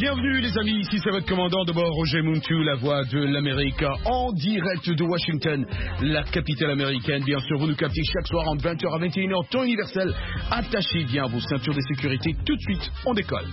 Bienvenue les amis, ici c'est votre commandant de bord Roger Muntu, la voix de l'Amérique, en direct de Washington, la capitale américaine. Bien sûr, vous nous captez chaque soir entre 20h à 21h, temps universel. Attachez bien vos ceintures de sécurité, tout de suite, on décolle.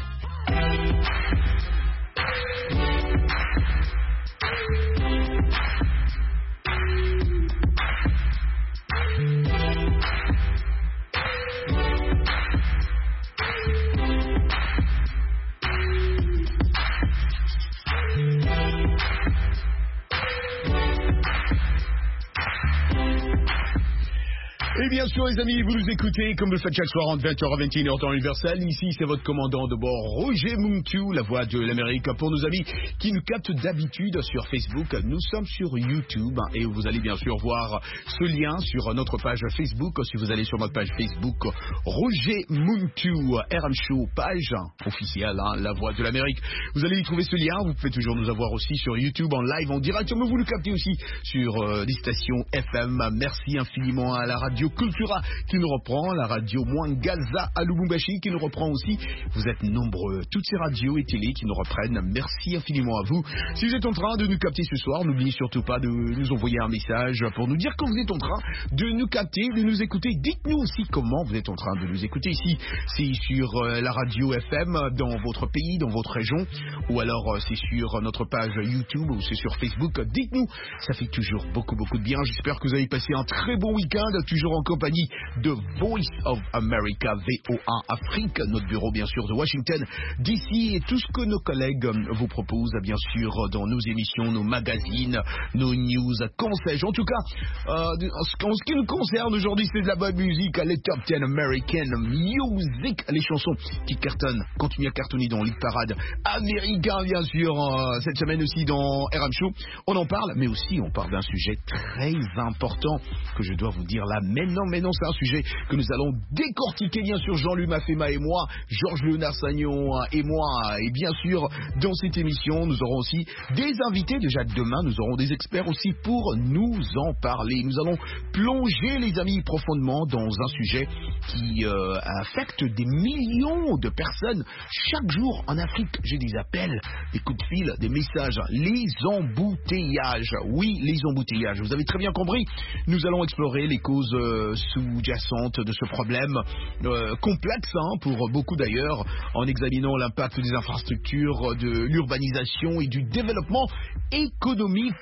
Et bien sûr les amis, vous nous écoutez comme vous le faites chaque soir entre 20h à 21h temps universel. Ici c'est votre commandant de bord Roger Muntu, la voix de l'Amérique. Pour nos amis qui nous captent d'habitude sur Facebook, nous sommes sur YouTube et vous allez bien sûr voir ce lien sur notre page Facebook. Si vous allez sur notre page Facebook Roger Muntu RM Show, page officielle, la voix de l'Amérique, vous allez y trouver ce lien. Vous pouvez toujours nous avoir aussi sur YouTube en live, en direct, mais vous nous captez aussi sur des stations FM. Merci infiniment à la radio Cultura qui nous reprend, la radio Mwangaza à Lubumbashi qui nous reprend aussi. Vous êtes nombreux, toutes ces radios et télé qui nous reprennent. Merci infiniment à vous. Si vous êtes en train de nous capter ce soir, n'oubliez surtout pas de nous envoyer un message pour nous dire que vous êtes en train de nous capter, de nous écouter. Dites-nous aussi comment vous êtes en train de nous écouter ici. C'est sur la radio FM dans votre pays, dans votre région, ou alors c'est sur notre page YouTube ou c'est sur Facebook. Dites-nous, ça fait toujours beaucoup de bien. J'espère que vous avez passé un très bon week-end, toujours en compagnie de Voice of America, VOA Afrique, notre bureau bien sûr de Washington, d'ici, et tout ce que nos collègues vous proposent bien sûr dans nos émissions, nos magazines, nos news, conseils. En tout cas, en ce qui nous concerne aujourd'hui, c'est de la bonne musique, les Top 10 American Music, les chansons qui cartonnent, continuent à cartonner dans les parades américains bien sûr, cette semaine aussi dans RM Show. On en parle, mais aussi on parle d'un sujet très important que je dois vous dire là. Mais non, c'est un sujet que nous allons décortiquer, bien sûr, Jean-Louis Mafema et moi, Georges Léonard Sagnon et moi, et bien sûr, dans cette émission, nous aurons aussi des invités. Déjà demain, nous aurons des experts aussi pour nous en parler. Nous allons plonger, les amis, profondément dans un sujet qui affecte des millions de personnes chaque jour en Afrique. J'ai des appels, des coups de fil, des messages, les embouteillages. Oui, les embouteillages. Vous avez très bien compris. Nous allons explorer les causes sous-jacentes de ce problème complexe pour beaucoup d'ailleurs, en examinant l'impact des infrastructures, de l'urbanisation et du développement économique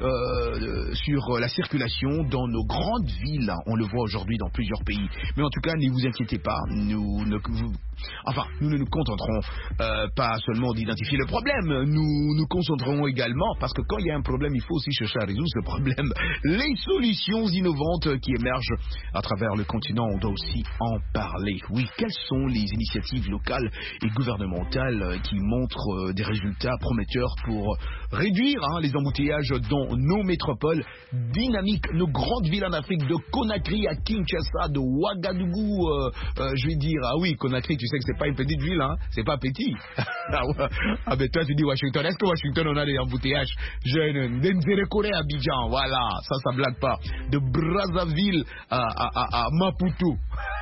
sur la circulation dans nos grandes villes. On le voit aujourd'hui dans plusieurs pays. Mais en tout cas, ne vous inquiétez pas, nous ne nous contenterons pas seulement d'identifier le problème, nous nous concentrerons également, parce que quand il y a un problème, il faut aussi chercher à résoudre ce problème. Les solutions innovantes qui émergent à travers le continent, on doit aussi en parler. Oui, quelles sont les initiatives locales et gouvernementales qui montrent des résultats prometteurs pour réduire les embouteillages dans nos métropoles dynamiques, nos grandes villes en Afrique, de Conakry à Kinshasa, de Ouagadougou, je vais dire, ah oui, Conakry, tu sais que c'est pas une petite ville, c'est pas petit. Ah ben toi tu dis Washington, est-ce que Washington on a des embouteillages? Denzerekore à Abidjan, voilà, ça blague pas. De Brazzaville à Maputo.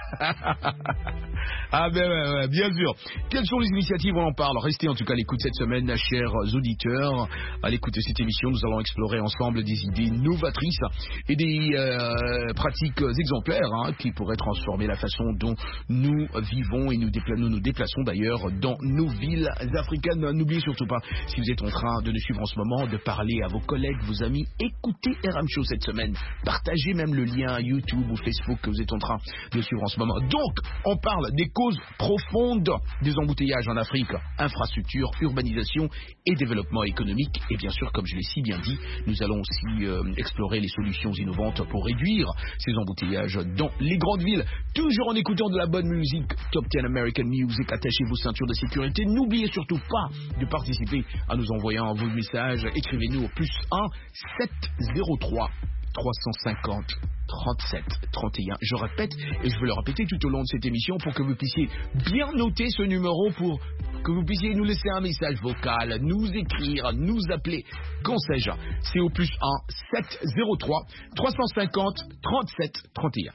Ah ben bien sûr. Quelles sont les initiatives? On en parle. Restez en tout cas à l'écoute cette semaine, chers auditeurs. À l'écoute de cette émission, nous allons explorer ensemble des idées novatrices et des pratiques exemplaires qui pourraient transformer la façon dont nous vivons et nous nous déplaçons d'ailleurs dans nos villes africaines. N'oubliez surtout pas, si vous êtes en train de nous suivre en ce moment, de parler à vos collègues, vos amis. Écoutez RM Show cette semaine. Partagez même le lien YouTube ou Facebook que vous êtes en train de suivre en ce moment. Donc, on parle des causes profondes des embouteillages en Afrique. Infrastructure, urbanisation et développement économique. Et bien sûr, comme je l'ai si bien dit, nous allons aussi explorer les solutions innovantes pour réduire ces embouteillages dans les grandes villes. Toujours en écoutant de la bonne musique, Top 10 American Music, attachez vos ceintures de sécurité. N'oubliez surtout pas de participer en nous envoyant vos messages. Écrivez-nous au +1 703 350 37 31. Je répète, et je veux le répéter tout au long de cette émission pour que vous puissiez bien noter ce numéro, pour que vous puissiez nous laisser un message vocal, nous écrire, nous appeler. Qu'en sais-je? C'est au +1 703 350 37 31.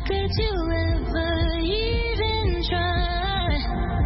Could you ever even try?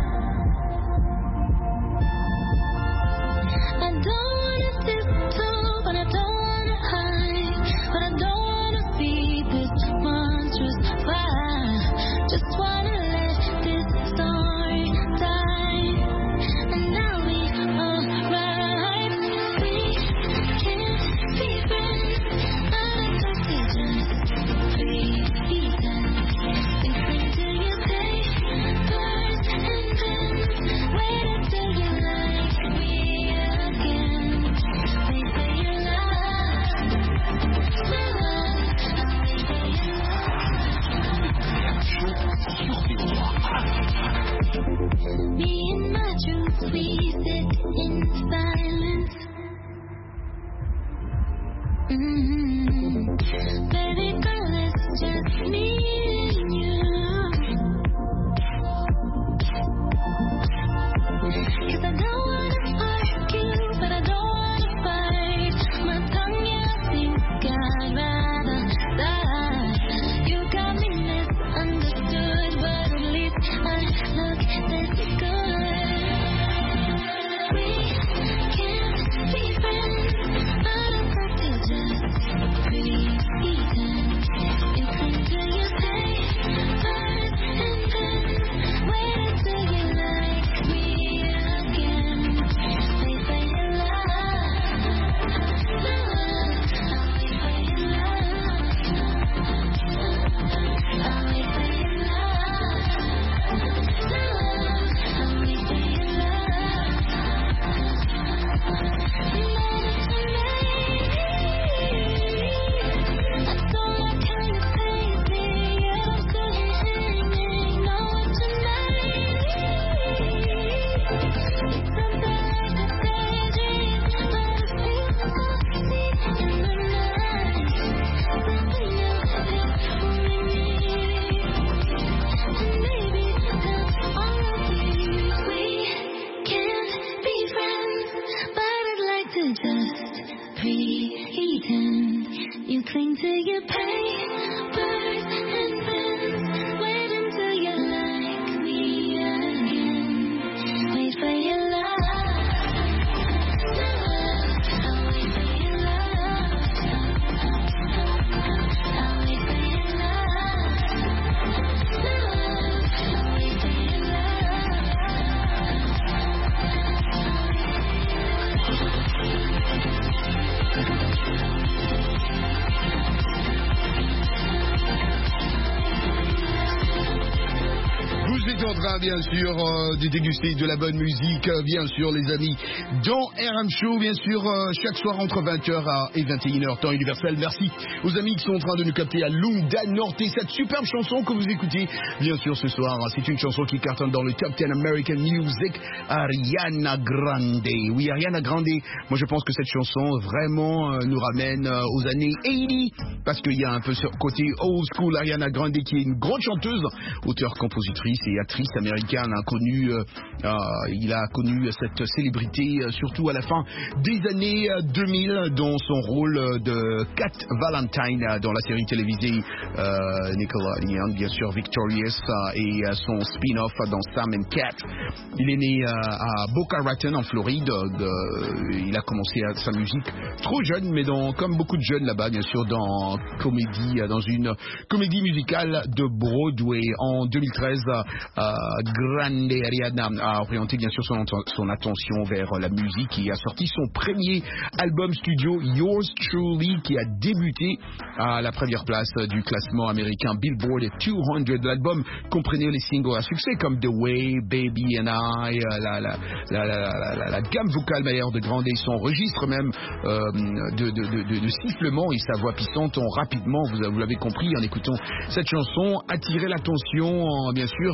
I don't wanna tiptoe, but I don't wanna hide, but I don't wanna be this monstrous fire. Just wanna let this story die, and I'll be alright. We can't be friends. I'm like to just pretend. You cling to your papers and pens. Wait until you like me again. Wait for your love, my love. Wait for your love. Me and my truth, we sit in silence. Baby girl, it's just me and you. 'Cause I don't wanna argue, but I don't wanna fight. My tongue, yeah, I think I'd rather die. You got me misunderstood, but at least I look this good. We can't be friends. I don't have to just pretend. You cling to your papers and pens. Wait until you like me again. Wait for your love, love. I'll wait for your love. I'll wait for your love, love. I'll wait for your love. That's all I kind of crazy. I'm still hanging. Know what you mean? It's something like a daydream, but I feel so deep in the night. Something else is pulling me, and maybe that's all of you. We can't be friends, but I'd like to just pretend. You cling to your papers and pens. Wait until you like me again. Wait for your love, love. I'll wait for your love. I'll wait for your love, love. I'll wait for your Vous êtes en train, bien sûr, de déguster de la bonne musique, bien sûr, les amis, dans RM Show, bien sûr, chaque soir entre 20h et 21h, temps universel. Merci aux amis qui sont en train de nous capter à Lunda Norte. Et cette superbe chanson que vous écoutez, bien sûr, ce soir, c'est une chanson qui cartonne dans le Top 10 American Music, Ariana Grande. Oui, Ariana Grande, moi je pense que cette chanson vraiment nous ramène aux années 80, parce qu'il y a un peu ce côté old school. Ariana Grande qui est une grande chanteuse, auteure, compositrice et actrice américaine, il a connu cette célébrité surtout à la fin des années 2000 dans son rôle de Cat Valentine dans la série télévisée Nickelodeon, bien sûr Victorious, et son spin-off dans Sam and Cat. Il est né à Boca Raton en Floride. Il a commencé sa musique trop jeune, mais comme beaucoup de jeunes là-bas, bien sûr, dans une comédie musicale de Broadway. En 2013, Grande Ariana a orienté bien sûr son attention vers la musique et a sorti son premier album studio, Yours Truly, qui a débuté à la première place du classement américain Billboard 200. L'album comprenait les singles à succès comme The Way, Baby and I, la gamme vocale d'ailleurs de Grande et son registre même de sifflement et sa voix puissante ont rapidement, vous l'avez compris en écoutant cette chanson, attiré l'attention bien sûr,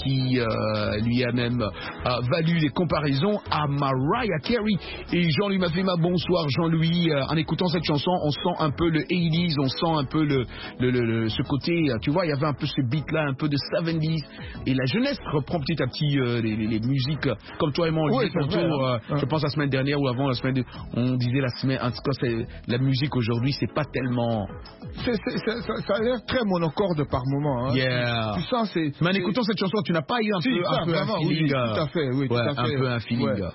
qui lui a même valu des comparaisons à Mariah Carey. Et Jean-Louis Mafema, bonsoir Jean-Louis. En écoutant cette chanson, on sent un peu le 80s, on sent un peu ce côté, tu vois, il y avait un peu ce beat-là, un peu de 70s. Et la jeunesse reprend petit à petit les musiques, comme toi et moi, on disait tantôt, je pense la semaine dernière ou avant la semaine, on disait la semaine, en tout cas, la musique aujourd'hui, c'est pas tellement... Ça a l'air très monocorde par moment. Hein. Yeah. Tu sens, mais en écoutant cette chanson, tu n'as pas eu un peu un feeling, oui, tout à fait, oui, tout à fait. Un peu un feeling. Ouais.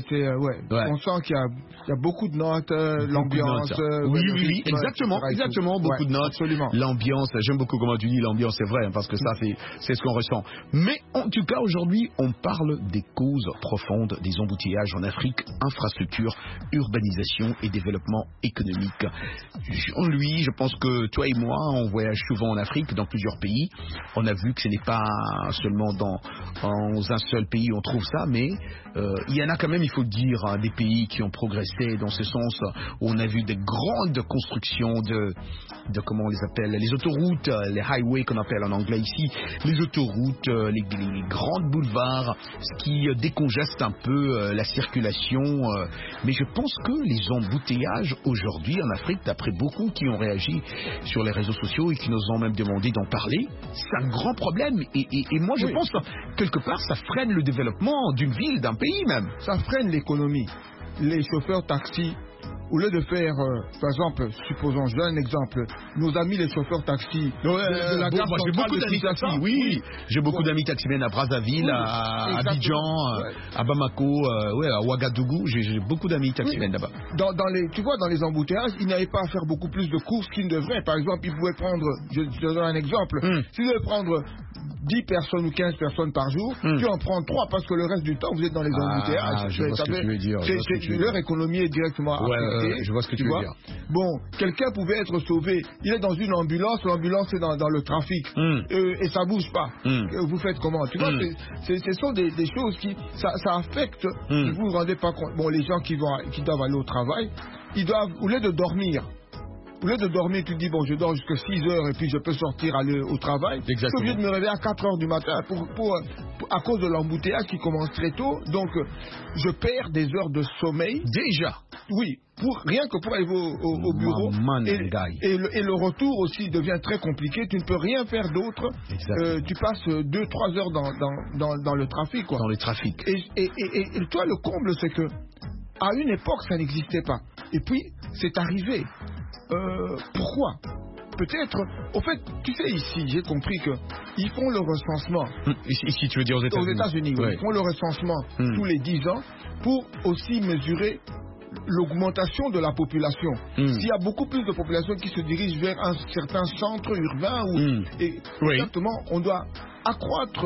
On sent qu'il y a beaucoup de notes, l'ambiance. Oui, exactement, beaucoup de notes. Absolument. L'ambiance, j'aime beaucoup comment tu dis l'ambiance, c'est vrai, hein, parce que ça, c'est ce qu'on ressent. Mais en tout cas, aujourd'hui, on parle des causes profondes des embouteillages en Afrique, infrastructure, urbanisation et développement économique. Jean-Louis, je pense que toi et moi, on voyage souvent en Afrique, dans plusieurs pays. On a vu que ce n'est pas seulement dans un seul pays où on trouve ça, mais il y en a quand même, il faut le dire, hein, des pays qui ont progressé dans ce sens, où on a vu des grandes constructions de comment on les appelle, les autoroutes, les highways qu'on appelle en anglais ici, les autoroutes, les grands boulevards, ce qui décongeste un peu la circulation. Mais je pense que les embouteillages aujourd'hui en Afrique, d'après beaucoup qui ont réagi sur les réseaux sociaux et qui nous ont même demandé d'en parler, c'est un grand problème. Et moi, je pense que quelque part, ça freine le développement d'une ville, d'un pays même. Ça freine l'économie. Les chauffeurs taxis, au lieu de faire, par exemple, supposons, je donne un exemple, nos amis les chauffeurs taxis de la gare moi j'ai beaucoup d'amis taxis, oui. J'ai beaucoup d'amis taximens à Brazzaville, à Abidjan, à Bamako, à Ouagadougou, j'ai beaucoup d'amis taximens là-bas. Tu vois, dans les embouteillages, ils n'avaient pas à faire beaucoup plus de courses qu'ils ne devraient. Par exemple, ils pouvaient prendre, je donne un exemple, s'ils devaient prendre 10 personnes ou 15 personnes par jour, tu en prends 3 parce que le reste du temps, vous êtes dans les embouteillages. Je vois ce que tu veux dire. Leur économie est directement affectée. Je vois ce que tu veux dire. Bon, quelqu'un pouvait être sauvé. Il est dans une ambulance, l'ambulance est dans le trafic et ça bouge pas. Vous faites comment? Tu vois, ce sont des choses qui ça affecte. Vous vous rendez pas compte. Bon, les gens qui doivent aller au travail, ils doivent, au lieu de dormir, tu te dis, bon, je dors jusqu'à 6 heures et puis je peux sortir aller au travail. Exactement. Je suis obligé de me réveiller à 4 heures du matin à cause de l'embouteillage qui commence très tôt. Donc, je perds des heures de sommeil. Déjà? Oui, rien que pour aller au bureau. Et le retour aussi devient très compliqué. Tu ne peux rien faire d'autre. Tu passes 2-3 heures dans le trafic, quoi. Dans le trafic. Et toi, le comble, c'est que à une époque, ça n'existait pas. Et puis, c'est arrivé. Pourquoi? Peut-être, au fait, tu sais, ici, j'ai compris qu'ils font le recensement. Ici, tu veux dire aux États-Unis? Aux États-Unis, oui. Ils font le recensement tous les 10 ans pour aussi mesurer l'augmentation de la population. S'il y a beaucoup plus de population qui se dirige vers un certain centre urbain, exactement, on doit accroître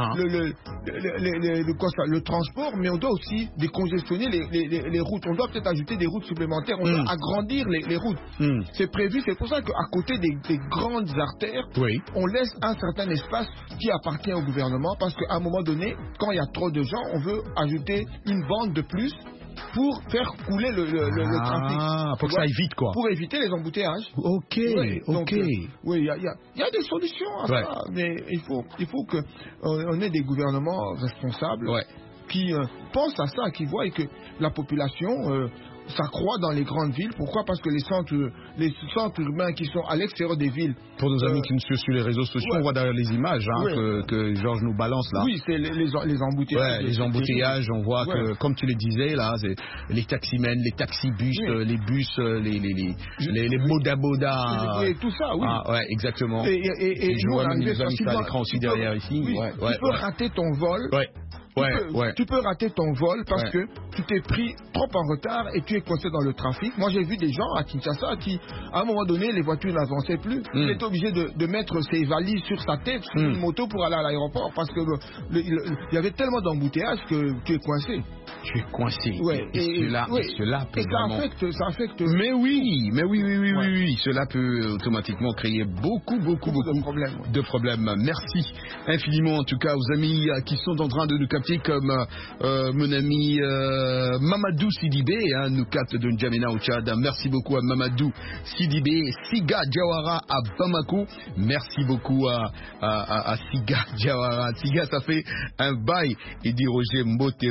le transport, mais on doit aussi décongestionner les routes. On doit peut-être ajouter des routes supplémentaires, on doit agrandir les routes. C'est prévu, c'est pour ça qu'à côté des grandes artères, on laisse un certain espace qui appartient au gouvernement, parce qu'à un moment donné, quand il y a trop de gens, on veut ajouter une bande de plus pour faire couler le trafic. Pour que ça aille vite, quoi. Pour éviter les embouteillages. Ok. Oui, il y a des solutions à ça, mais il faut qu'on ait des gouvernements responsables qui pensent à ça, qui voient que la population s'accroît dans les grandes villes. Pourquoi? Parce que les centres urbains qui sont à l'extérieur des villes. Pour nos amis qui nous suivent sur les réseaux sociaux, on voit derrière les images que Georges nous balance là. Oui, c'est les embouteillages. Les embouteillages, on voit que, comme tu le disais là, c'est les taximens, les taxibus, les bus, les boda-boda. Et tout ça, oui. Exactement. Et je vois même les amis à l'écran aussi derrière ici. Tu peux rater ton vol. Tu peux rater ton vol parce que tu t'es pris trop en retard et tu es coincé dans le trafic. Moi, j'ai vu des gens à Kinshasa qui, à un moment donné, les voitures n'avançaient plus. Il était obligé de mettre ses valises sur sa tête, sur une moto pour aller à l'aéroport parce que il y avait tellement d'embouteillages que tu es coincé. Tu es coincé. Cela peut ça affecte. Mais oui. Cela peut automatiquement créer beaucoup de problèmes. Merci infiniment en tout cas aux amis qui sont en train de nous capter capter comme mon ami Mamadou Sidibé, hein, nous capte de N'Djamena au Tchad. Merci beaucoup à Mamadou Sidibé. Siga Diawara à Bamako. Merci beaucoup à Siga Diawara. Siga, ça fait un bail. Et dit Roger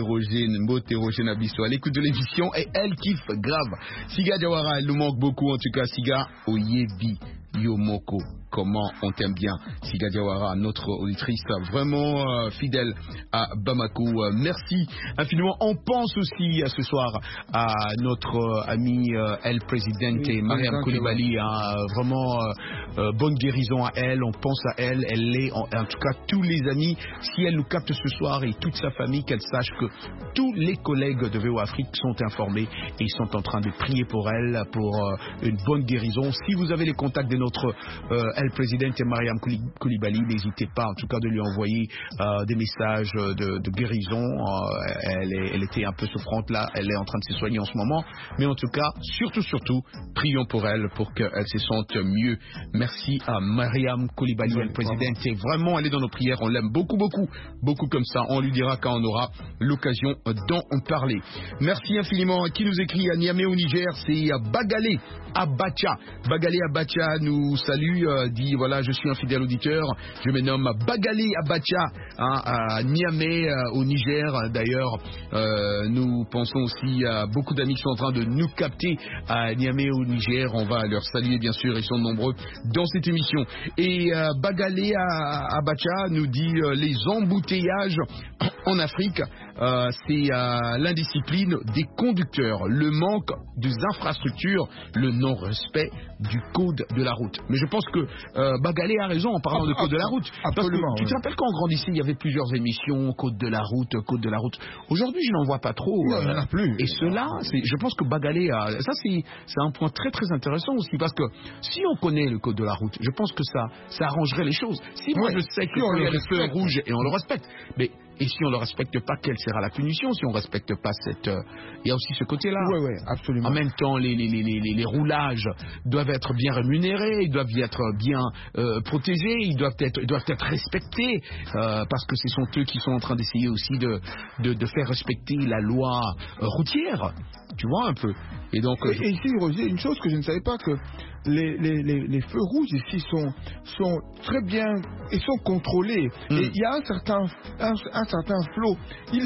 Mbote Nabiso. À l'écoute de l'émission et elle kiffe grave. Siga Diawara, elle nous manque beaucoup en tout cas. Siga Oyebi Yomoko. Comment on t'aime bien, Siga Diawara, notre auditrice vraiment fidèle à Bamako. Merci infiniment. On pense aussi ce soir à notre amie El Presidente, Mariam Koulibaly. Vraiment bonne guérison à elle. On pense à elle. Elle est en tout cas tous les amis. Si elle nous capte ce soir et toute sa famille, qu'elle sache que tous les collègues de VO Afrique sont informés et ils sont en train de prier pour elle, pour une bonne guérison. Si vous avez les contacts de notre El Presidente Mariam Koulibaly, n'hésitez pas en tout cas de lui envoyer des messages de guérison. Elle était un peu souffrante là, elle est en train de se soigner en ce moment, mais en tout cas, surtout, prions pour elle pour qu'elle se sente mieux. Merci à Mariam Koulibaly, El Presidente. Vraiment, elle est dans nos prières, on l'aime beaucoup comme ça. On lui dira quand on aura l'occasion d'en parler. Merci infiniment. Qui nous écrit à Niamey au Niger, c'est Bagale Abacha. Bagale Abacha nous salue, dit voilà, je suis un fidèle auditeur, je me nomme Bagale Abacha, hein, à Niamey au Niger. D'ailleurs, nous pensons aussi à beaucoup d'amis qui sont en train de nous capter à Niamey au Niger. On va leur saluer bien sûr, ils sont nombreux dans cette émission. Et Bagale Abacha nous dit les embouteillages en Afrique, c'est l'indiscipline des conducteurs, le manque des infrastructures, le non-respect du code de la route. Mais je pense que Bagale a raison en parlant de code de la route. Absolument. Tu te rappelles quand on grandissait, il y avait plusieurs émissions, code de la route. Aujourd'hui, je n'en vois pas trop. Non, il n'y en a plus. Et cela, je pense que Bagale ça c'est un point très très intéressant aussi, parce que si on connaît le code de la route, je pense que ça arrangerait les choses. Si moi je sais que on est le feu rouge et on le respecte, mais et si on ne le respecte pas, quelle sera la punition si on ne respecte pas cette... Il y a aussi ce côté-là. Oui, absolument. En même temps, les roulages doivent être bien rémunérés, ils doivent être bien protégés, ils doivent être respectés, parce que ce sont eux qui sont en train d'essayer aussi de faire respecter la loi routière. Tu vois un peu. Et donc... Et ici, Roger, une chose que je ne savais pas, que les feux rouges ici sont très bien, ils sont contrôlés. Et il y a un certain flot. Ils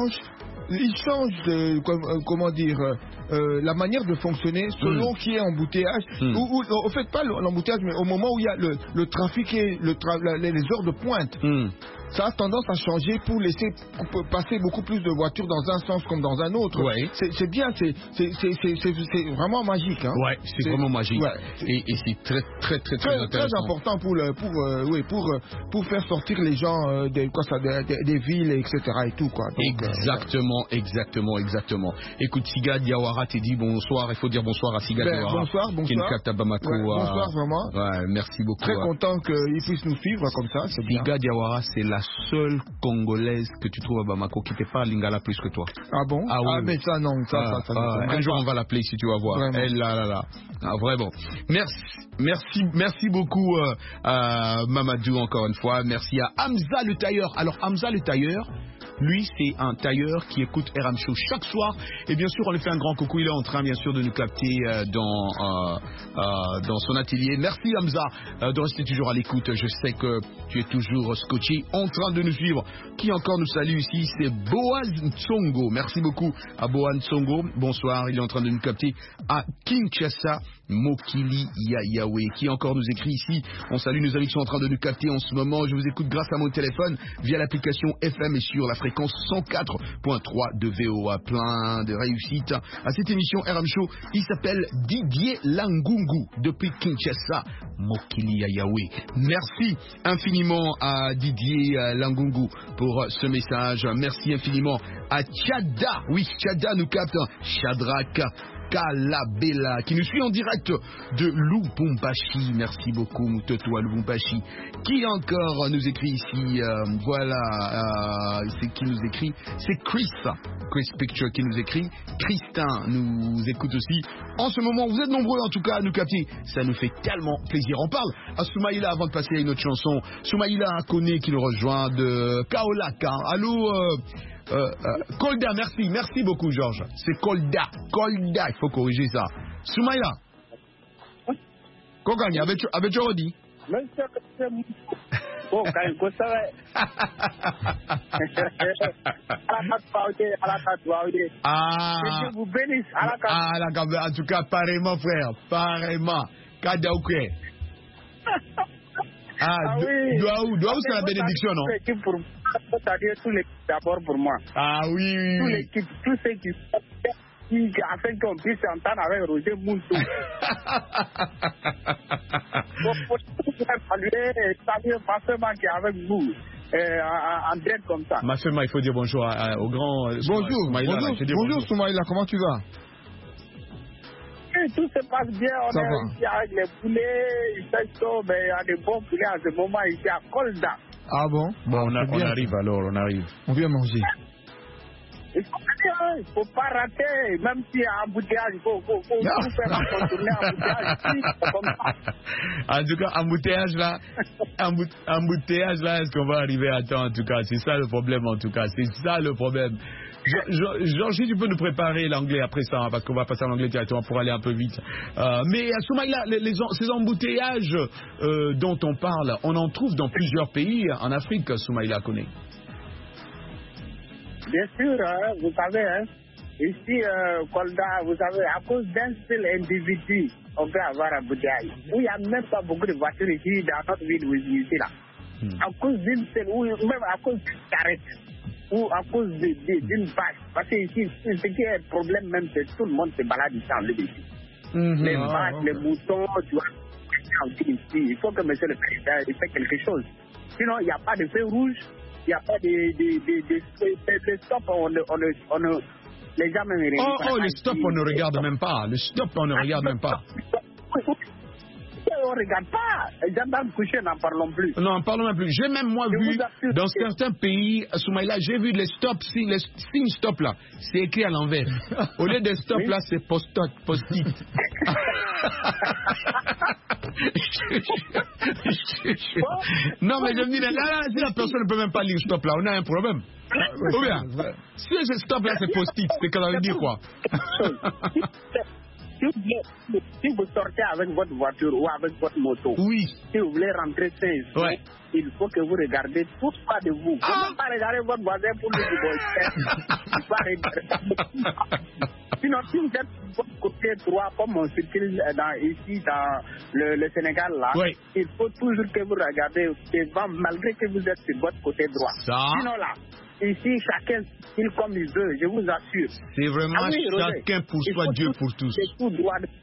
changent de, comment dire, la manière de fonctionner selon qui est embouteillage. Ou au fait, pas l'embouteillage, mais au moment où il y a le trafic et les heures de pointe. Ça a tendance à changer pour laisser passer beaucoup plus de voitures dans un sens comme dans un autre. Ouais. C'est bien, c'est vraiment magique. Hein. Ouais, c'est vraiment magique. Ouais. Et c'est très intéressant. Très important pour faire sortir les gens des villes, etc. et tout, quoi. Donc, exactement. Écoute, Siga Diawara t'es dit bonsoir. Il faut dire bonsoir à Siga Diawara. Bonsoir. Qui est une carte à Bamako. Bonsoir, vraiment. Ouais, merci beaucoup. Très content qu'ils puissent nous suivre comme ça. Siga Diawara, c'est la seule Congolaise que tu trouves à Bamako qui ne parle lingala plus que toi. Ah bon? Oui. Mais ça, non. Un jour, on va l'appeler si tu vas voir. Vraiment. Elle, là. Ah, vraiment. Merci beaucoup à Mamadou encore une fois. Merci à Hamza le tailleur. Alors, Hamza le tailleur, lui, c'est un tailleur qui écoute RM Show chaque soir. Et bien sûr, on lui fait un grand coucou. Il est en train, bien sûr, de nous capter dans son atelier. Merci, Hamza, de rester toujours à l'écoute. Je sais que tu es toujours scotché, en train de nous suivre. Qui encore nous salue ici? C'est Boaz Tsongo. Merci beaucoup à Boaz Tsongo. Bonsoir, il est en train de nous capter à Kinshasa. Mokili Yayawe, qui encore nous écrit ici. On salue nos amis qui sont en train de nous capter en ce moment. Je vous écoute grâce à mon téléphone via l'application FM et sur la fréquence 104.3 de VOA. Plein de réussite à cette émission RM Show. Il s'appelle Didier Langungu depuis Kinshasa. Mokili Yayawe. Merci infiniment à Didier Langungu pour ce message. Merci infiniment à Tchada. Oui, Tchada nous capte. Shadrach Kalabela, qui nous suit en direct de Lubumbashi. Merci beaucoup, Moutoto à Lubumbashi. Qui encore nous écrit ici? C'est qui nous écrit? C'est Chris Picture qui nous écrit. Christin nous écoute aussi. En ce moment, vous êtes nombreux en tout cas à nous capter. Ça nous fait tellement plaisir. On parle à Soumaïla avant de passer à une autre chanson. Soumaïla Kone qui nous rejoint de Kaolaka. Allô, Kolda, merci beaucoup Georges. C'est Kolda, il faut corriger ça. Soumaïla. Kogani, avec Jordi. Bon, quand il faut ça, ah, que Dieu vous bénisse. En tout cas, pareillement, frère, pareillement. Kadaouké. Oui. Doaou, c'est la bénédiction, non? C'est-à-dire tous les d'abord pour moi. Ah oui. Tous les équipes, tous ceux qui afin qu'on puisse s'entendre avec Roger Mountou. Pour saluer Massema qui est avec vous. En direct comme ça. Massema, il faut dire bonjour au grand. Bonjour Soumaïla, comment tu vas? Et tout se passe bien, on est ici avec les poulets, il fait chaud, mais il y a des bons poulets à ce moment ici à Kolda. Ah bon? Bon, on arrive alors, on arrive. On vient manger. Il faut pas rater, même s'il y a embouteillage, il faut faire contourner embouteillage ici, comme ça. En tout cas, embouteillage là, est-ce qu'on va arriver à temps en tout cas? C'est ça le problème en tout cas, c'est ça le problème. Georgie, tu peux nous préparer l'anglais après ça, hein, parce qu'on va passer à l'anglais directement pour aller un peu vite. Mais Soumaïla, ces embouteillages dont on parle, on en trouve dans plusieurs pays en Afrique, Soumaïla Kone. Bien sûr, vous savez, ici, Kolda, vous savez, à cause d'un seul individu, on peut avoir un embouteillage. Où il n'y a même pas beaucoup de voitures ici dans notre ville où ici là. À cause d'une seule, ou même à cause d'une carrette. Ou à cause d'une vache. Parce que ici, ce qui est un problème même, c'est que tout le monde se balade ici en ville ici. Les vaches, les moutons, tu vois, ici. Il faut que monsieur le président il fait quelque chose. Sinon, il n'y a pas de feu rouge, il n'y a pas de stop, les gens même Oh, le stop, on ne regarde même pas. Le stop, on ne regarde même pas. On ne regarde pas. Les gendarmes couchés, n'en parlons plus. Non, n'en parlons même plus. J'ai même moi vu dans certains pays, Soumaïla, j'ai vu les stops, les signes stop là, c'est écrit à l'envers. Au lieu de stop là, c'est post-it. Non, mais je me dis, là, si la personne ne peut même pas lire stop là, on a un problème. Ou bien, si c'est stop là, c'est post-it, c'est qu'elle veut dire quoi? Si vous sortez avec votre voiture ou avec votre moto, oui. Si vous voulez rentrer sain, il faut que vous regardez tout pas de vous. Comment pas regarder votre voisin pour lui dire sinon, si vous êtes votre côté droit, comme on circule ici dans le Sénégal, là, il faut toujours que vous regardez devant, malgré que vous êtes sur votre côté droit. Sinon, là, ici, chacun il comme il veut, je vous assure. C'est vraiment chacun pour soi, Dieu pour tous. C'est tout droit de...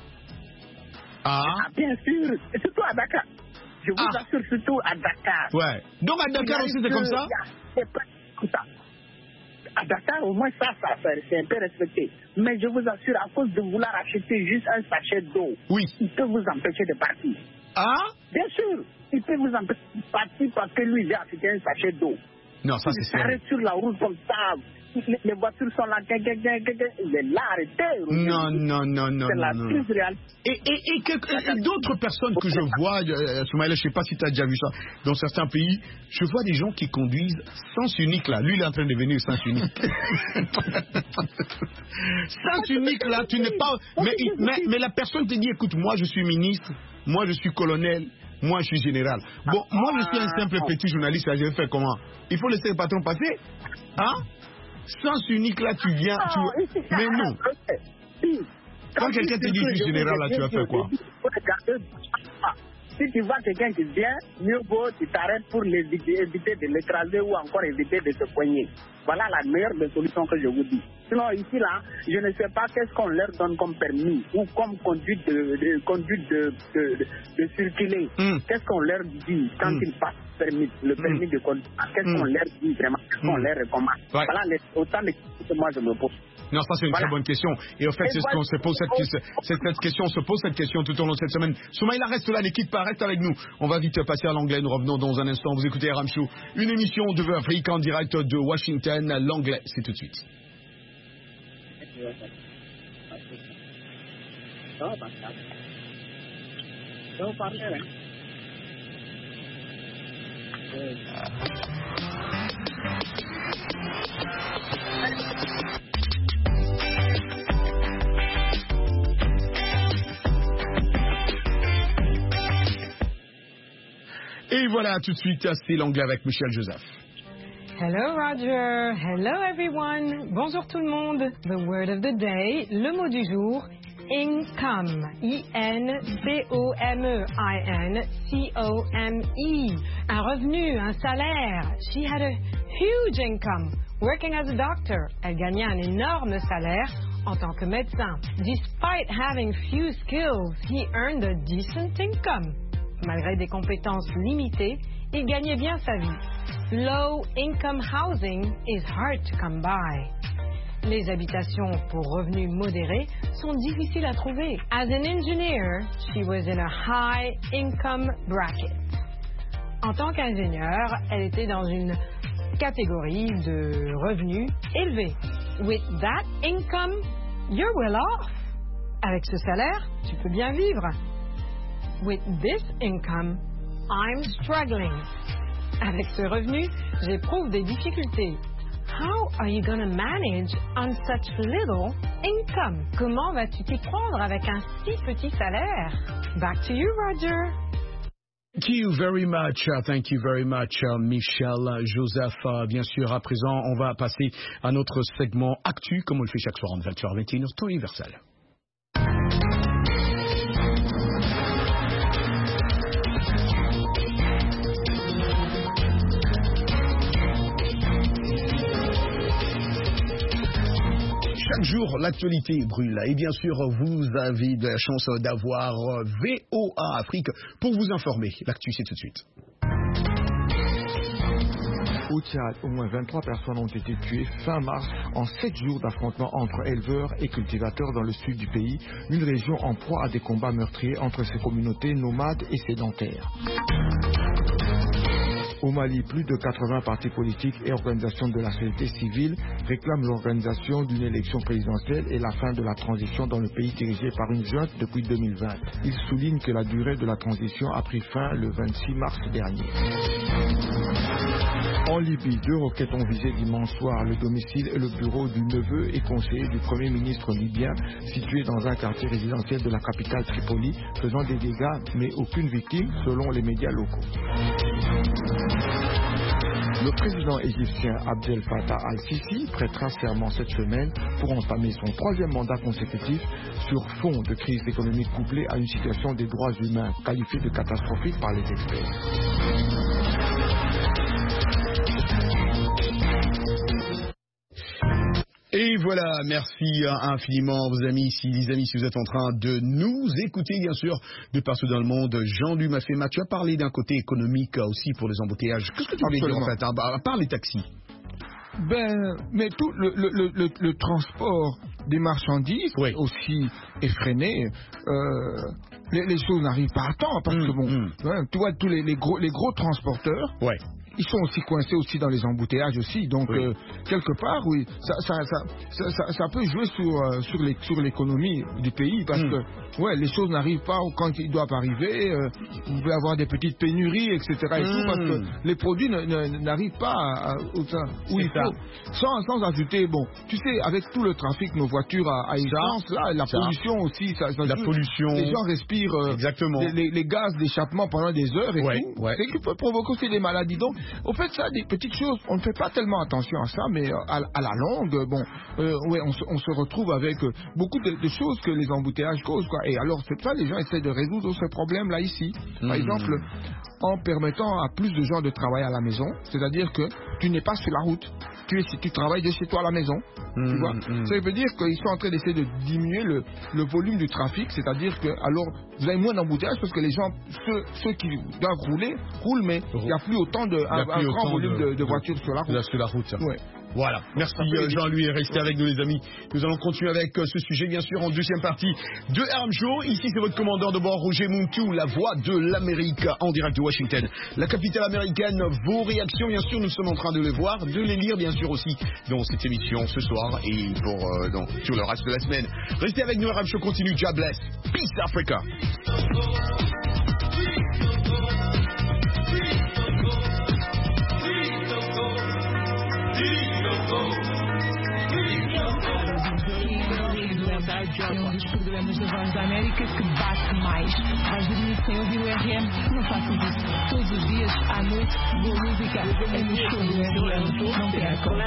bien sûr, et surtout à Dakar. Je vous assure, surtout à Dakar. Ouais. Donc à Dakar aussi, c'est comme ça? C'est pas comme ça. À Dakar, au moins, ça, c'est un peu respecté. Mais je vous assure, à cause de vouloir acheter juste un sachet d'eau, il peut vous empêcher de partir. Bien sûr, il peut vous empêcher de partir parce que lui, il a acheté un sachet d'eau. Non, ça c'est sûr. Il s'arrête sur la route comme ça. Les voitures sont là. Il est là, arrêté. Non. C'est la triste réalité. Et d'autres personnes que je vois, Soumaïla, je ne sais pas si tu as déjà vu ça, dans certains pays, je vois des gens qui conduisent sens unique là. Lui, il est en train de devenir sens unique. Sens unique là, tu n'es pas. Mais la personne te dit, écoute, moi je suis ministre, moi je suis colonel. Moi, je suis général. Bon, moi, je suis un simple petit journaliste. Je vais faire comment? Il faut laisser le patron passer? Sens unique, là, tu viens. Mais non. Quand quelqu'un te dit je suis général, là, tu vas faire quoi? Si tu vois quelqu'un qui vient, mieux vaut tu t'arrêtes pour éviter de l'écraser ou encore éviter de te poigner. Voilà la meilleure des solutions que je vous dis. Sinon, ici, là, je ne sais pas qu'est-ce qu'on leur donne comme permis ou comme conduite de circuler. Qu'est-ce qu'on leur dit quand ils passent le permis de conduire? Qu'est-ce qu'on leur dit vraiment? Qu'est-ce qu'on leur recommande? Voilà autant de questions que moi je me pose. Non, ça c'est une très bonne question. Et au fait, c'est ce qu'on se pose cette question, on se pose cette question tout au long de cette semaine. Soumaïla reste là, l'équipe reste avec nous. On va vite passer à l'anglais, nous revenons dans un instant. Vous écoutez RM Show, une émission de Vue Afrique en direct de Washington. L'anglais, c'est tout de suite. Et voilà, tout de suite, c'est l'anglais avec Michel Joseph. Hello Roger, hello everyone. Bonjour tout le monde. The word of the day, le mot du jour, income. I-N-C-O-M-E, I-N-C-O-M-E. Un revenu, un salaire. She had a huge income. Working as a doctor, elle gagnait un énorme salaire en tant que médecin. Despite having few skills, he earned a decent income. Malgré des compétences limitées, il gagnait bien sa vie. Low income housing is hard to come by. Les habitations pour revenus modérés sont difficiles à trouver. As an engineer, she was in a high income bracket. En tant qu'ingénieure, elle était dans une catégorie de revenus élevés. With that income, you're well off. Avec ce salaire, tu peux bien vivre. With this income, I'm struggling. Avec ce revenu, j'éprouve des difficultés. How are you going to manage on such little income? Comment vas-tu t'y prendre avec un si petit salaire? Back to you, Roger. Thank you very much, Michel Joseph. Bien sûr, à présent, on va passer à notre segment Actu, comme on le fait chaque soir en 20h21, temps universel. Chaque jour, l'actualité brûle. Et bien sûr, vous avez de la chance d'avoir VOA Afrique pour vous informer. L'actu, c'est tout de suite. Au Tchad, au moins 23 personnes ont été tuées fin mars en 7 jours d'affrontements entre éleveurs et cultivateurs dans le sud du pays, une région en proie à des combats meurtriers entre ces communautés nomades et sédentaires. Au Mali, plus de 80 partis politiques et organisations de la société civile réclament l'organisation d'une élection présidentielle et la fin de la transition dans le pays dirigé par une junte depuis 2020. Ils soulignent que la durée de la transition a pris fin le 26 mars dernier. En Libye, 2 roquettes ont visé dimanche soir le domicile et le bureau du neveu et conseiller du Premier ministre libyen situé dans un quartier résidentiel de la capitale Tripoli, faisant des dégâts mais aucune victime selon les médias locaux. Le président égyptien Abdel Fattah al-Sisi prêtera serment cette semaine pour entamer son 3e mandat consécutif sur fond de crise économique couplée à une situation des droits humains qualifiée de catastrophique par les experts. Et voilà, merci infiniment, les amis, si vous êtes en train de nous écouter, bien sûr, de partout dans le monde. Jean-Luc Mafema, tu as parlé d'un côté économique aussi pour les embouteillages. Qu'est-ce que tu voulais dire en fait, à part les taxis? Mais tout le transport des marchandises aussi effréné. Les choses n'arrivent pas à temps parce que tu vois tous les gros transporteurs. Ils sont aussi coincés aussi dans les embouteillages aussi, donc quelque part, oui, ça peut jouer sur l'économie du pays parce que les choses n'arrivent pas quand ils doivent arriver. Vous pouvez avoir des petites pénuries, etc. et tout, parce que les produits n'arrivent pas où il faut. Sans ajouter, bon, tu sais, avec tout le trafic, nos voitures à essence, là, la pollution aussi, la pollution. Les gens respirent les gaz d'échappement pendant des heures et tout. C'est qui peut provoquer aussi des maladies. Donc, au fait, ça, des petites choses, on ne fait pas tellement attention à ça, mais à la longue, on se retrouve avec beaucoup de choses que les embouteillages causent, quoi. Et alors, c'est ça, les gens essaient de résoudre ce problème-là ici. Par exemple, en permettant à plus de gens de travailler à la maison, c'est-à-dire que tu n'es pas sur la route, tu travailles de chez toi à la maison. Tu vois, ça veut dire qu'ils sont en train d'essayer de diminuer le volume du trafic, c'est-à-dire que alors vous avez moins d'embouteillages parce que les gens, ceux qui doivent rouler, roulent, mais il n'y a plus autant un grand volume de voitures sur la route. Sur la route. Voilà, merci Jean-Louis, restez avec nous les amis. Nous allons continuer avec ce sujet bien sûr en deuxième partie de RM Show. Ici c'est votre commandant de bord Roger Muntu, la voix de l'Amérique en direct de Washington, la capitale américaine. Vos réactions bien sûr, nous sommes en train de les voir, de les lire bien sûr aussi dans cette émission ce soir et sur le reste de la semaine. Restez avec nous, RM Show continue, God bless, Peace Africa. É um dos programas da Voz da América que bate mais. Vais dormir sem ouvir o RM? Não faças isso. Todos os dias, à noite, boa música. É no show do RM. Não percam.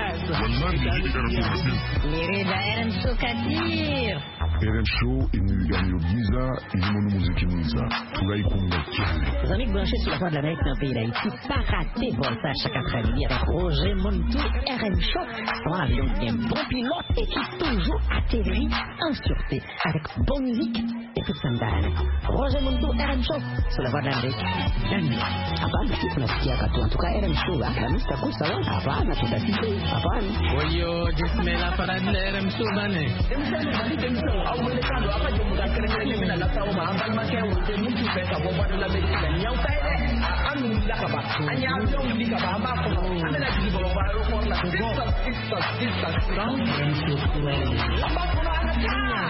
RM Show Kadir. RM Show inuyaniyogiza ilimo n'umuziki turayikunda cyane. Les amis branchés sur la voix de l'Amérique dans le pays d'Haïti, pas rater Volta chaque après-midi avec Roger Muntu, RM Show. On a un bon pilote et qui toujours atterrit en sûreté avec bonne musique et tout ça me Roger Muntu, RM Show sur la voix de l'Amérique. Hapana, unasikia katu. En tout cas, RM Show, akramista kusawa. Hapana, tutasikia. Hapana. Oyo, jismela para RM Show bane. Au mercado apa je muda kere mina la tawo ma ambal ma ke wote mutu be ka bo badu la be ka nyaw tay anu la ka ba anya do ndi ka ba ba ko amena ji bo ba ro ko la ko isa down amba ko na nya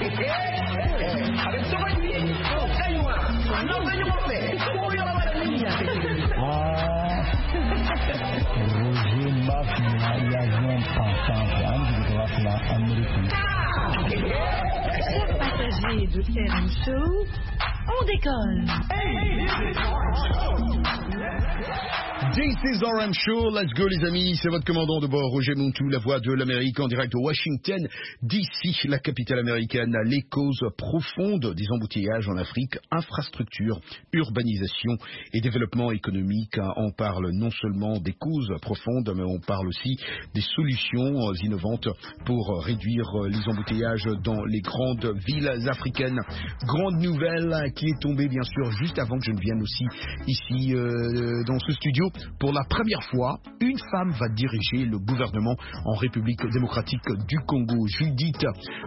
avec ça ni oh kaywa no be ni mo be ko yo ba la niña Roger Mafia y a un pensant en américain. Chers passagers de RM Show, on décolle. This is RM Show, let's go les amis, c'est votre commandant de bord Roger Muntu, la voix de l'Amérique en direct de Washington, d'ici la capitale américaine. Les causes profondes des embouteillages en Afrique, infrastructure, urbanisation et développement économique. On parle non seulement des causes profondes, mais on parle aussi des solutions innovantes pour réduire les embouteillages dans les grandes villes africaines. Grande nouvelle qui est tombée bien sûr juste avant que je ne vienne aussi ici dans ce studio. Pour la première fois, une femme va diriger le gouvernement en République démocratique du Congo. Judith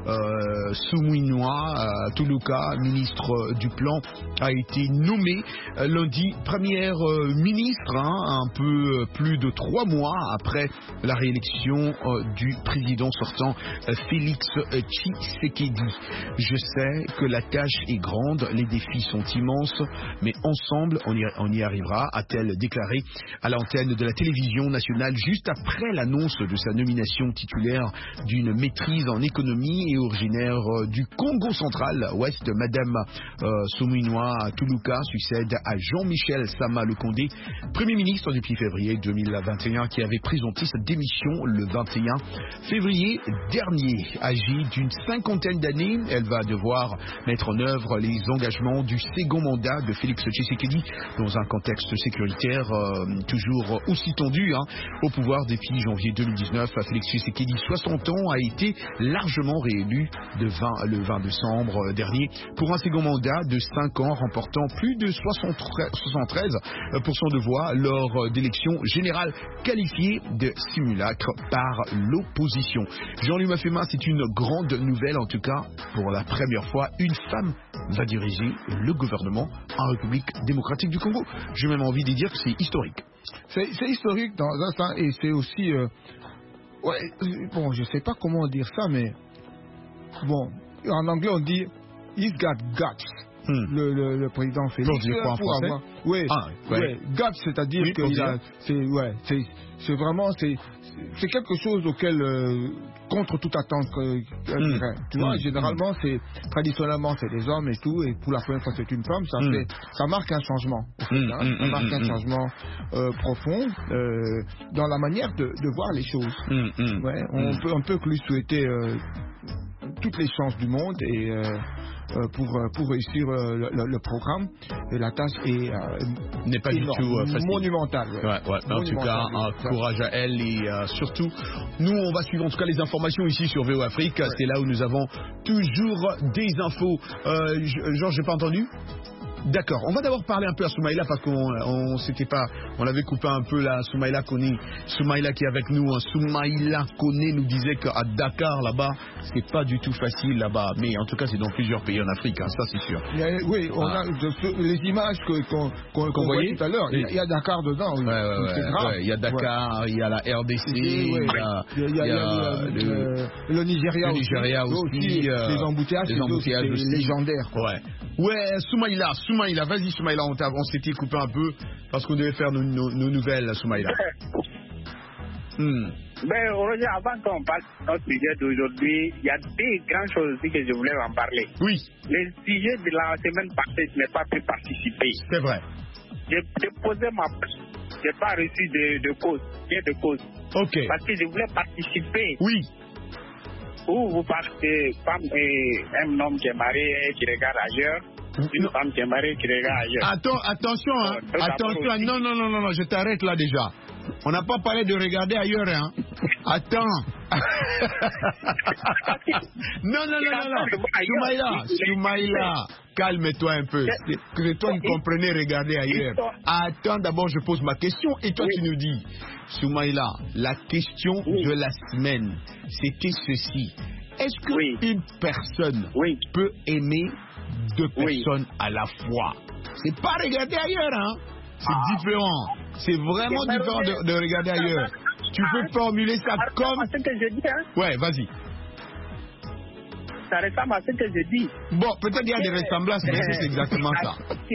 Suminwa Tuluka, ministre du Plan, a été nommée lundi première ministre, un peu plus de 3 mois après la réélection du président sortant Félix Tshisekedi. Je sais que la tâche est grande, les défis sont immenses, mais ensemble on y arrivera, a-t-elle déclaré à l'antenne de la télévision nationale juste après l'annonce de sa nomination titulaire d'une maîtrise en économie et originaire du Congo central. Ouest, Madame Suminwa Tuluka succède à Jean-Michel Sama Lekondé, Premier ministre depuis février 2021, qui avait présenté sa démission le 21 février dernier. Âgée d'une 50aine d'années, elle va devoir mettre en œuvre les engagements du second mandat de Félix Tshisekedi dans un contexte sécuritaire toujours aussi tendu au pouvoir depuis janvier 2019. Félix Tshisekedi, 60 ans, a été largement réélu le 20 décembre dernier pour un second mandat de 5 ans, remportant plus de 73% de voix lors d'élections générales qualifiées de simulacre par l'opposition. Jean-Louis Mafema, c'est une grande nouvelle, en tout cas pour la première fois, une femme va diriger le gouvernement en République démocratique du Congo. J'ai même envie de dire que c'est historique. C'est historique dans un sens, et c'est aussi bon, je sais pas comment dire ça, mais bon, en anglais on dit he's got guts. Le président Félix. Pour dire quoi en français? Oui, guts, c'est-à-dire oui, que c'est vraiment c'est quelque chose auquel contre toute attente tu vois, généralement traditionnellement c'est des hommes et tout, et pour la première fois c'est une femme, ça marque un changement ça marque un changement profond dans la manière de voir les choses. On peut que lui souhaiter toutes les chances du monde et pour réussir le programme, et la tâche n'est pas énorme, du tout facile, monumentale. En tout cas, courage à elle, et surtout, nous on va suivre en tout cas les informations ici sur VO Afrique. C'est là où nous avons toujours des infos. Georges, j'ai pas entendu. D'accord, on va d'abord parler un peu à Soumaïla parce qu'on s'était pas, on avait coupé un peu là, Soumaïla Koné, Soumaïla qui est avec nous, hein. Soumaïla Koné nous disait qu'à Dakar là-bas, c'est pas du tout facile là-bas, mais en tout cas c'est dans plusieurs pays en Afrique, hein, ça c'est sûr. Oui, on a les images qu'on voyait tout à l'heure, il y a Dakar dedans, oui. Ouais, il y a Dakar, il y a la RDC, il y a le Nigeria aussi, les embouteillages aussi légendaires. Ouais, Soumaïla, vas-y Soumaïla, on s'était coupé un peu parce qu'on devait faire nos nouvelles, Soumaïla. Ben, Roger, avant qu'on parle de notre sujet d'aujourd'hui, il y a des grandes choses aussi que je voulais en parler. Oui. Le sujet de la semaine passée, je n'ai pas pu participer. C'est vrai. J'ai déposé ma plainte. Je n'ai pas reçu de cause. Ok. Parce que je voulais participer. Oui. Où vous parlez de femme et un homme qui est marié et qui regarde ailleurs. Une femme qui est mariée qui regarde ailleurs. Attention, hein. Attention. Non, je t'arrête là déjà. On n'a pas parlé de regarder ailleurs, hein. Attends. Non. Soumaïla, calme-toi un peu. C'est toi qui comprenais regarder ailleurs. Attends, d'abord je pose ma question et toi tu nous dis. Soumaïla, la question de la semaine, c'était ceci. Est-ce qu'une personne peut aimer deux personnes à la fois? C'est pas regarder ailleurs, hein. C'est différent. C'est vraiment différent de regarder ailleurs. Tu peux formuler ça comme... C'est ce que je dis, hein. Ouais, vas-y. Ça ressemble à ce que je dis. Bon, peut-être il y a des ressemblances, mais c'est exactement ça.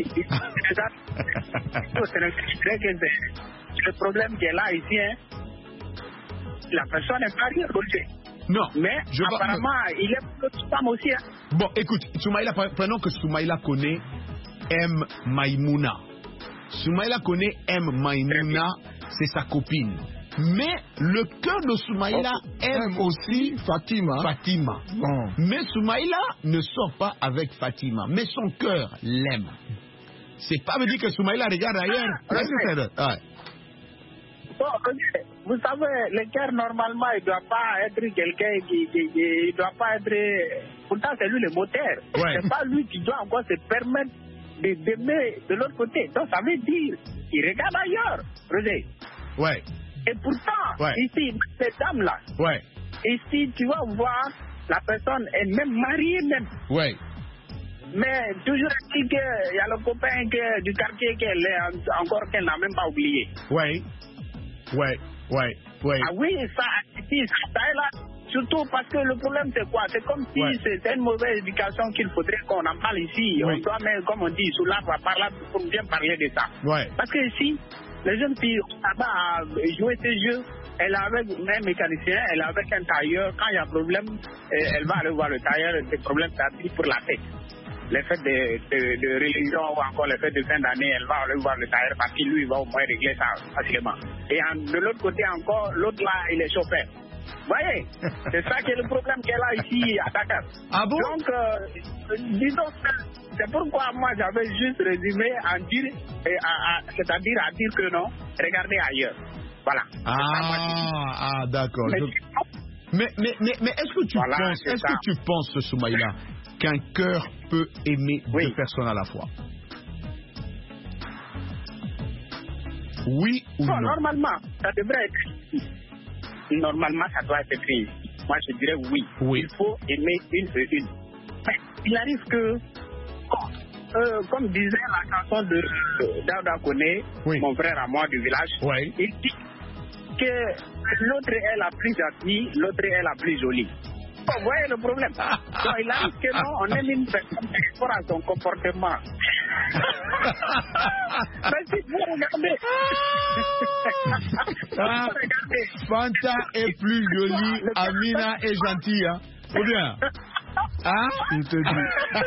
Le problème qui est là ici, hein, la personne n'est pas rien, Roger. Non. Mais apparemment, il est pour l'autre femme aussi. Hein. Bon, écoute, Soumaïla, prenons que Soumaïla Koné aime Maïmouna. Soumaïla Koné aime Maïmouna, c'est sa copine. Mais le cœur de Soumaïla aime aussi Fatima. Bon. Mais Soumaïla ne sort pas avec Fatima, mais son cœur l'aime. C'est pas veut dire que Soumaïla regarde ailleurs. Bon, vous savez, le cœur normalement il ne doit pas être quelqu'un qui il doit pas être. Pourtant c'est lui le moteur. C'est pas lui qui doit encore se permettre d'aimer de l'autre côté. Donc ça veut dire qu'il regarde ailleurs, Roger. Ouais. Et pourtant, ici, cette dame-là, ici, tu vas voir, la personne est même mariée même. Ouais. Mais toujours dit qu'il y a le copain du quartier qu'elle est encore qu'elle n'a même pas oublié. Ouais. Ah oui, ça, ici, ça est là. Surtout parce que le problème c'est quoi? C'est comme si c'était une mauvaise éducation qu'il faudrait qu'on en parle ici. On doit mettre, comme on dit, sous l'arbre par là pour bien parler de ça. Parce que ici, les jeunes filles, à jouer ces jeux, elle est avec un mécanicien, elle est avec un tailleur. Quand il y a problème, elle va aller voir le tailleur. Des problèmes, ça dit pour la fête. Les fêtes de religion ou encore les fêtes de fin d'année, elle va aller voir le tailleur parce que lui, il va au moins régler ça facilement. Et de l'autre côté encore, l'autre là, il est chauffeur. Vous voyez, c'est ça qui est le problème qu'elle a ici à Dakar. Ah bon? Donc, disons, c'est pourquoi moi j'avais juste résumé à dire, c'est-à-dire à dire que non, regardez ailleurs. Voilà. Ah, d'accord. Mais est-ce que tu penses, Soumaïla, qu'un cœur peut aimer deux personnes à la fois? Oui ou non? Normalement, ça devrait être. Normalement, ça doit être écrit. Moi, je dirais oui. Il faut aimer une et une. Mais il arrive que, comme disait la chanson de Daouda Koné, mon frère à moi du village, il dit que l'autre est la plus gentille, l'autre est la plus jolie. Vous voyez le problème? Donc, il arrive que non, on aime une personne par rapport à son comportement. Mais si vous regardez, Fanta est plus jolie, Amina est gentille, hein? Ou bien? Hein? Il te dit.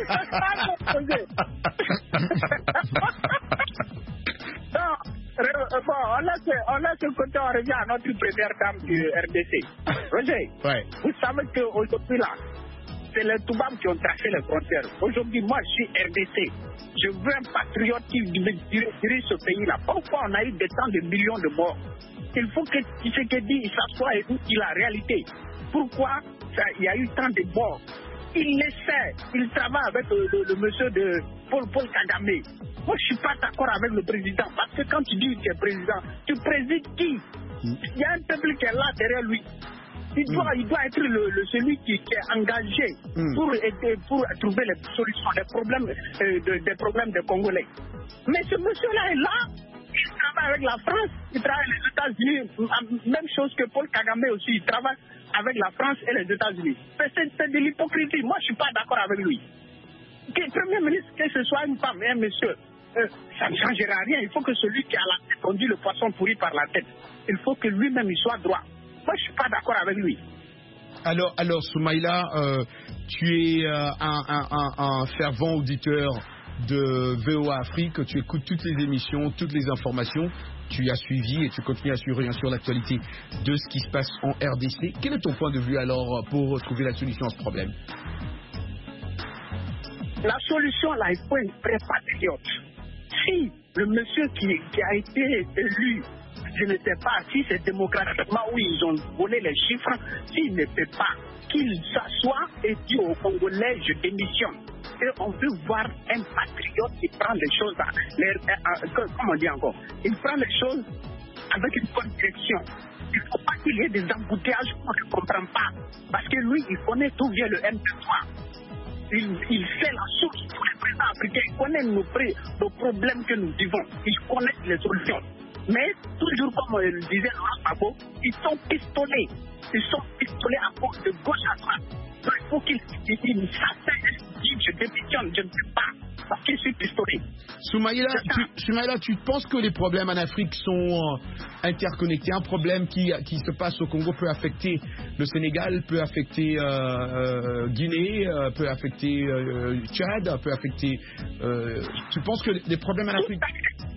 Bon, on laisse le côté, on revient à notre première dame du RDC. Roger, vous savez qu'aujourd'hui là, c'est les Toubabs qui ont tracé les frontières. Aujourd'hui, moi, je suis RDC. Je veux un patriote qui dirige ce pays-là. Pourquoi on a eu des temps de millions de morts? Il faut que Tshisekedi s'assoie et dit la réalité. Pourquoi il y a eu tant de morts? il travaille avec le monsieur de Paul Kagame. Moi, je ne suis pas d'accord avec le président, parce que quand tu dis que tu es président, tu présides qui? Il y a un peuple qui est là derrière lui. Il doit être celui qui est engagé pour trouver les solutions des problèmes des Congolais. Mais ce monsieur-là est là, il travaille avec la France, il travaille avec les États-Unis, même chose que Paul Kagame aussi, il travaille avec la France et les États-Unis. C'est de l'hypocrisie, moi je ne suis pas d'accord avec lui. Que Premier ministre, que ce soit une femme et un monsieur, ça ne changera rien. Il faut que celui qui a la tête conduit le poisson pourri par la tête. Il faut que lui-même il soit droit. Moi, je ne suis pas d'accord avec lui. Alors Soumaïla, tu es un fervent auditeur de VOA Afrique. Tu écoutes toutes les émissions, toutes les informations. Tu as suivi et tu continues à suivre bien sûr l'actualité de ce qui se passe en RDC. Quel est ton point de vue alors pour trouver la solution à ce problème? La solution, là, il faut un vrai patriote. Si le monsieur qui a été élu, je ne sais pas si c'est démocratiquement où ils ont volé les chiffres, s'il ne peut pas, qu'il s'assoie et dit aux Congolais, je démissionne. Et on veut voir un patriote qui prend les choses, comment on dit encore, il prend les choses avec une bonne direction. Il ne faut pas qu'il y ait des embouteillages qu'on ne comprend pas. Parce que lui, il connaît d'où vient le M23. Il fait la source pour les présidents africains. Il connaît nos problèmes que nous vivons. Il connaît les solutions. Mais toujours comme le disait Laurent Gbagbo, ils sont pistolés. Ils sont pistolés à cause de gauche à droite. Donc il faut qu'ils disent je démissionne, je ne peux pas. Parce qu'ils sont pistolés. Soumaïla, tu penses que les problèmes en Afrique sont interconnectés? Un problème qui se passe au Congo peut affecter le Sénégal, peut affecter Guinée, peut affecter Tchad, peut affecter... tu penses que les problèmes en Afrique...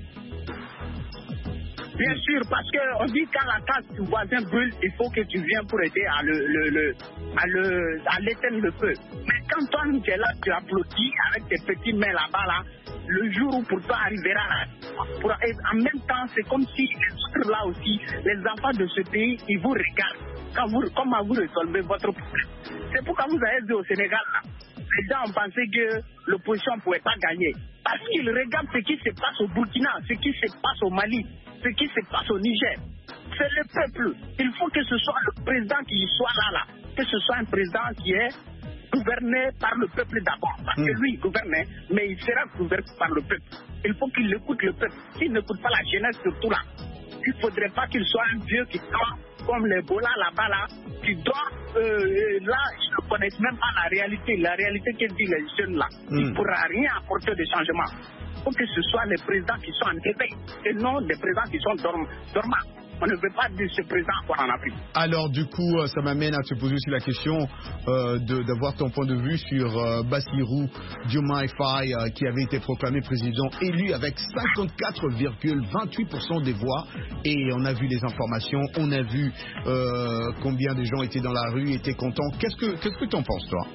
Bien sûr, parce qu'on dit quand la case du voisin brûle, il faut que tu viennes pour aider à l'éteindre le feu. Mais quand toi, tu es là, tu applaudis avec tes petits mains là-bas, là, le jour où pour toi arrivera, en même temps, c'est comme si les autres là aussi, les enfants de ce pays, ils vous regardent. Comment vous résolvez votre problème. C'est pourquoi vous avez vu au Sénégal, là, les gens ont pensé que l'opposition ne pouvait pas gagner. Parce qu'ils regardent ce qui se passe au Burkina, ce qui se passe au Mali, ce qui se passe au Niger. C'est le peuple. Il faut que ce soit le président qui soit là, que ce soit un président qui est gouverné par le peuple d'abord. Parce que lui, il gouverne, mais il sera gouverné par le peuple. Il faut qu'il écoute le peuple. S'il n'écoute pas la jeunesse surtout là, il ne faudrait pas qu'il soit un vieux qui dort comme les bolas là-bas, là, qui dort. Là, ils ne connaissent même pas la réalité. La réalité que disent les jeunes là. Il ne pourra rien apporter de changement. Il faut que ce soit les présidents qui sont en éveil et non des présidents qui sont dormants. On ne veut pas dire ce président encore en Afrique. Alors du coup, ça m'amène à te poser aussi la question d'avoir ton point de vue sur Bassirou Diomaye Faye qui avait été proclamé président élu avec 54,28% des voix. Et on a vu les informations, on a vu combien de gens étaient dans la rue, étaient contents. Qu'est-ce que tu en penses, toi?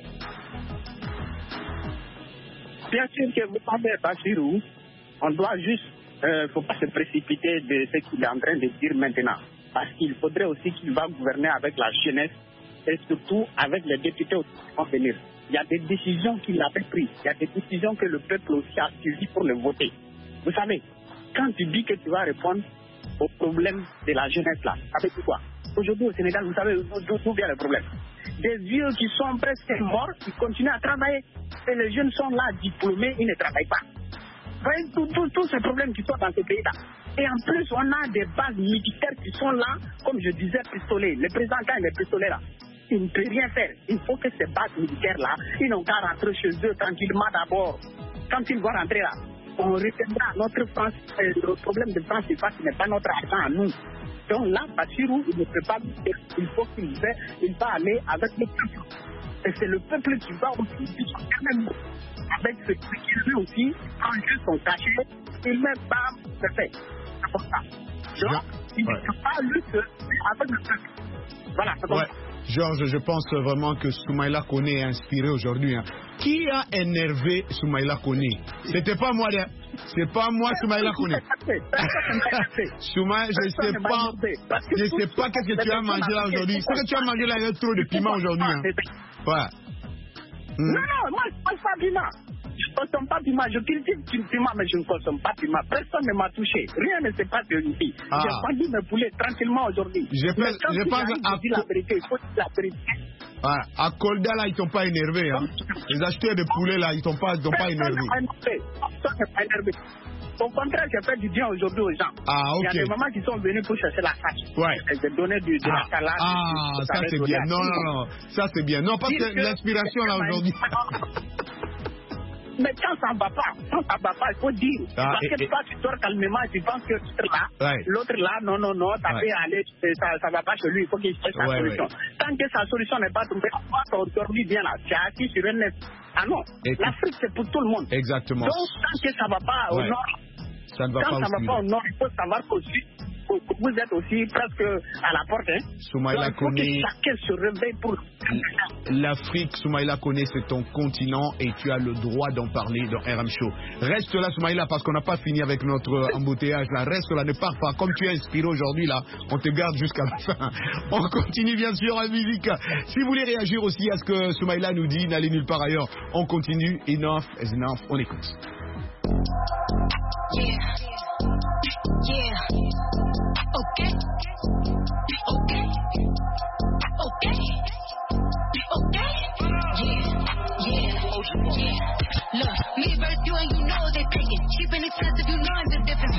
Bien sûr que vous parlez de Bassirou, on doit juste... Il ne faut pas se précipiter de ce qu'il est en train de dire maintenant. Parce qu'il faudrait aussi qu'il va gouverner avec la jeunesse et surtout avec les députés aussi qui vont venir. Il y a des décisions qu'il avait prises. Il y a des décisions que le peuple aussi a suivies pour le voter. Vous savez, quand tu dis que tu vas répondre aux problèmes de la jeunesse là, avec quoi? Aujourd'hui au Sénégal, vous savez d'où vient le problème. Des vieux qui sont presque morts, ils continuent à travailler. Et les jeunes sont là, diplômés, ils ne travaillent pas. Vous voyez tous ces problèmes qui sont dans ce pays-là. Et en plus, on a des bases militaires qui sont là, comme je disais, pistolets. Le président, quand il est pistolet là, il ne peut rien faire. Il faut que ces bases militaires-là, ils n'ont qu'à rentrer chez eux tranquillement d'abord. Quand ils vont rentrer là, on retiendra notre France. Le problème de France, c'est pas, ce n'est pas notre argent à nous. Donc là, Bassirou, il ne peut pas. Il faut qu'il va aller avec le peuple. Et c'est le peuple qui va aussi quand même. Avec ce qui lui aussi, quand juste son cachet, il met bam, c'est fait. C'est comme ça. Donc, il ne peut pas lutter avec le peuple. Voilà, c'est comme ça. Georges, je pense vraiment que Soumaïla Koné est inspiré aujourd'hui. Hein. Qui a énervé Soumaïla Koné? C'était pas moi, c'est pas moi, Soumaïla Koné. Soumaïla, je sais pas qu'est-ce que tu as mangé là aujourd'hui. Ce que tu as mangé là, il y a trop de piment aujourd'hui. Hein. Voilà. Non, moi je ne mange pas piment. Je ne consomme pas piment. Je critique piment, mais je ne consomme pas piment. Personne ne m'a touché. Rien ne se passe ici. J'ai vendu mes poulets tranquillement aujourd'hui. Je pense la vérité. Il faut dire la vérité. À Kolda, là, ils ne t'ont pas énervé. Hein. Les acheteurs de poulets, là, ils ne t'ont pas énervé. Personne n'est pas énervé. Au contraire, j'ai fait du bien aujourd'hui aux gens. Ok. Il y a des mamans qui sont venues pour chercher la fâche. Ouais. J'ai donné de la salade. Ça c'est bien. Non. Ça c'est bien. Non, parce que l'inspiration là aujourd'hui. Mais quand ça ne va pas, il faut dire. Parce que toi, tu dors calmement, tu penses que l'autre là, non, ça peut aller, ça ne va pas chez lui, il faut qu'il cherche sa solution. Tant que sa solution n'est pas tombée, on dormit bien là, tu es assis sur une nef. Ah non, l'Afrique c'est pour tout le monde. Exactement. Donc, tant que ça ne va pas au nord, ça ne va pas au nord, il faut savoir qu'au sud, vous êtes aussi presque à la porte. Soumaïla connaît. Chacun se réveille pour. L'Afrique, Soumaïla connaît, c'est ton continent et tu as le droit d'en parler dans RM Show. Reste là, Soumaïla, parce qu'on n'a pas fini avec notre embouteillage là. Reste là, ne pars pas. Comme tu es inspiré aujourd'hui là, on te garde jusqu'à la fin. On continue bien sûr en musique. Si vous voulez réagir aussi à ce que Soumaïla nous dit, n'allez nulle part ailleurs. On continue. Enough is enough. On écoute. Yeah. Okay. Yeah. Look, me versus you and you know they take it. Cheap and expensive, you know the difference.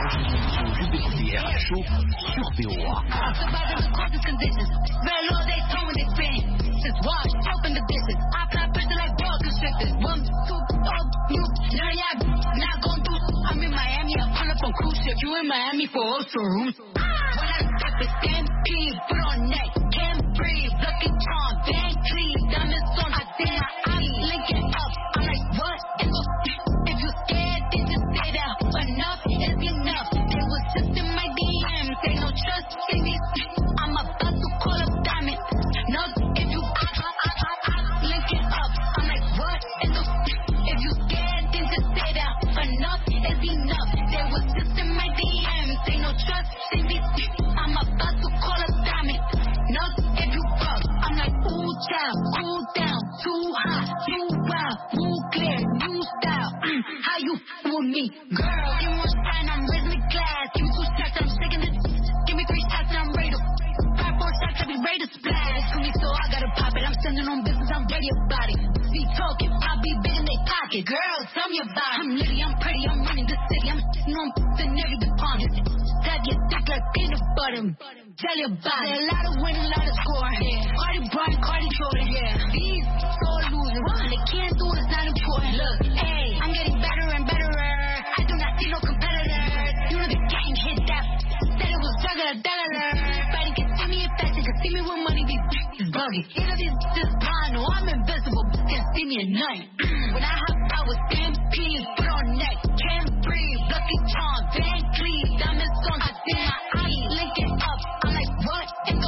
Surviving the coldest conditions. Very low, they tone when they spin. Since wash, open the dishes. I fly pressure like ball constrictors. 1, 2, you. Now y'all not gon' do. I'm in Miami, I pull up on cruise ship. You in Miami for also rooms. When I step it, stampede, put on neck, can't breathe. Lucky charm, Van Cleef, diamonds on my damn eye. Linking up, I'm like, what? If you scared, then just say that. Enough is enough. They was just in my DMs, they no trust in me. I'm about to call up Diamond. No, if you linking up, I'm like, what? If you scared, then just say that. Enough is enough. They was just in my DMs, they no trust in me. I'm about to call up Diamond. No, if you fuck, I'm like, ooh, child, cool down, too hot, too wild, too clear, new style. How you with me, girl? You want shine, I'm raising the glass. Give me 2 shots, I'm shaking it. Give me 3 shots, and I'm ready to. 5, 4 shots, I be ready to splash. To me, so I gotta pop it. I'm sending on business, I'm ready about it. See talking, I'll be big in their pocket. Girl, tell me about it. I'm litty, I'm pretty, I'm running the city. I'm sitting on in every department. That get thick like peanut butter. Tell you about it. A lot of winning, a lot of score. Yeah. Cardi Brian, Cardi Jordan. Yeah. These sore losers. What they can't do is not important. Look, hey, I'm getting better and better. I do not see no competitors. You know the gang hit that. Said it was regular. Everybody can see me in fashion, can see me with money. These buggy. You know these just blind. No, I'm invincible. Can't see me at night. When I hop out with stampede, put on neck, can't breathe. Lucky charm, Van Cleef, diamonds on. I see my eye, linking up. I'm like, what?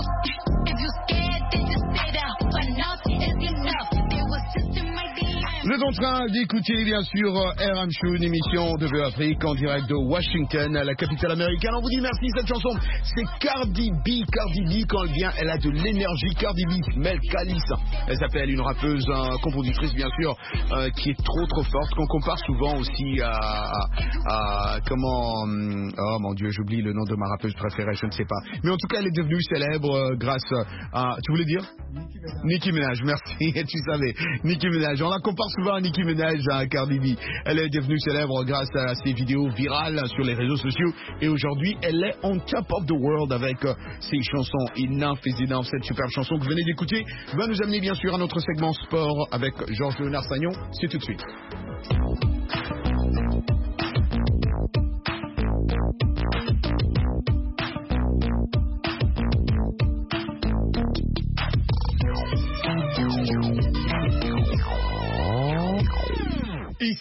If you scared, then just say that. Enough is enough. There was just in my DM. Vous êtes en train d'écouter bien sûr RM Show, une émission de Vue Afrique en direct de Washington, la capitale américaine. On vous dit merci. Cette chanson, c'est Cardi B. Cardi B, quand elle vient, elle a de l'énergie. Cardi B, Mel Kalis. Elle s'appelle, une rappeuse, compositrice bien sûr, qui est trop forte, qu'on compare souvent aussi à comment... oh mon Dieu, j'oublie le nom de ma rappeuse préférée, je ne sais pas. Mais en tout cas, elle est devenue célèbre grâce à... Tu voulais dire Nicki Minaj, merci, tu savais. Nicki Minaj, on la compare souvent à Nicki Minaj, à Cardi B. Elle est devenue célèbre grâce à ses vidéos virales sur les réseaux sociaux. Et aujourd'hui, elle est on top of the world avec ses chansons Enough is Enough. Cette superbe chanson que vous venez d'écouter va nous amener bien sûr à notre segment sport avec Georges-Léonard Sagnon. C'est tout de suite.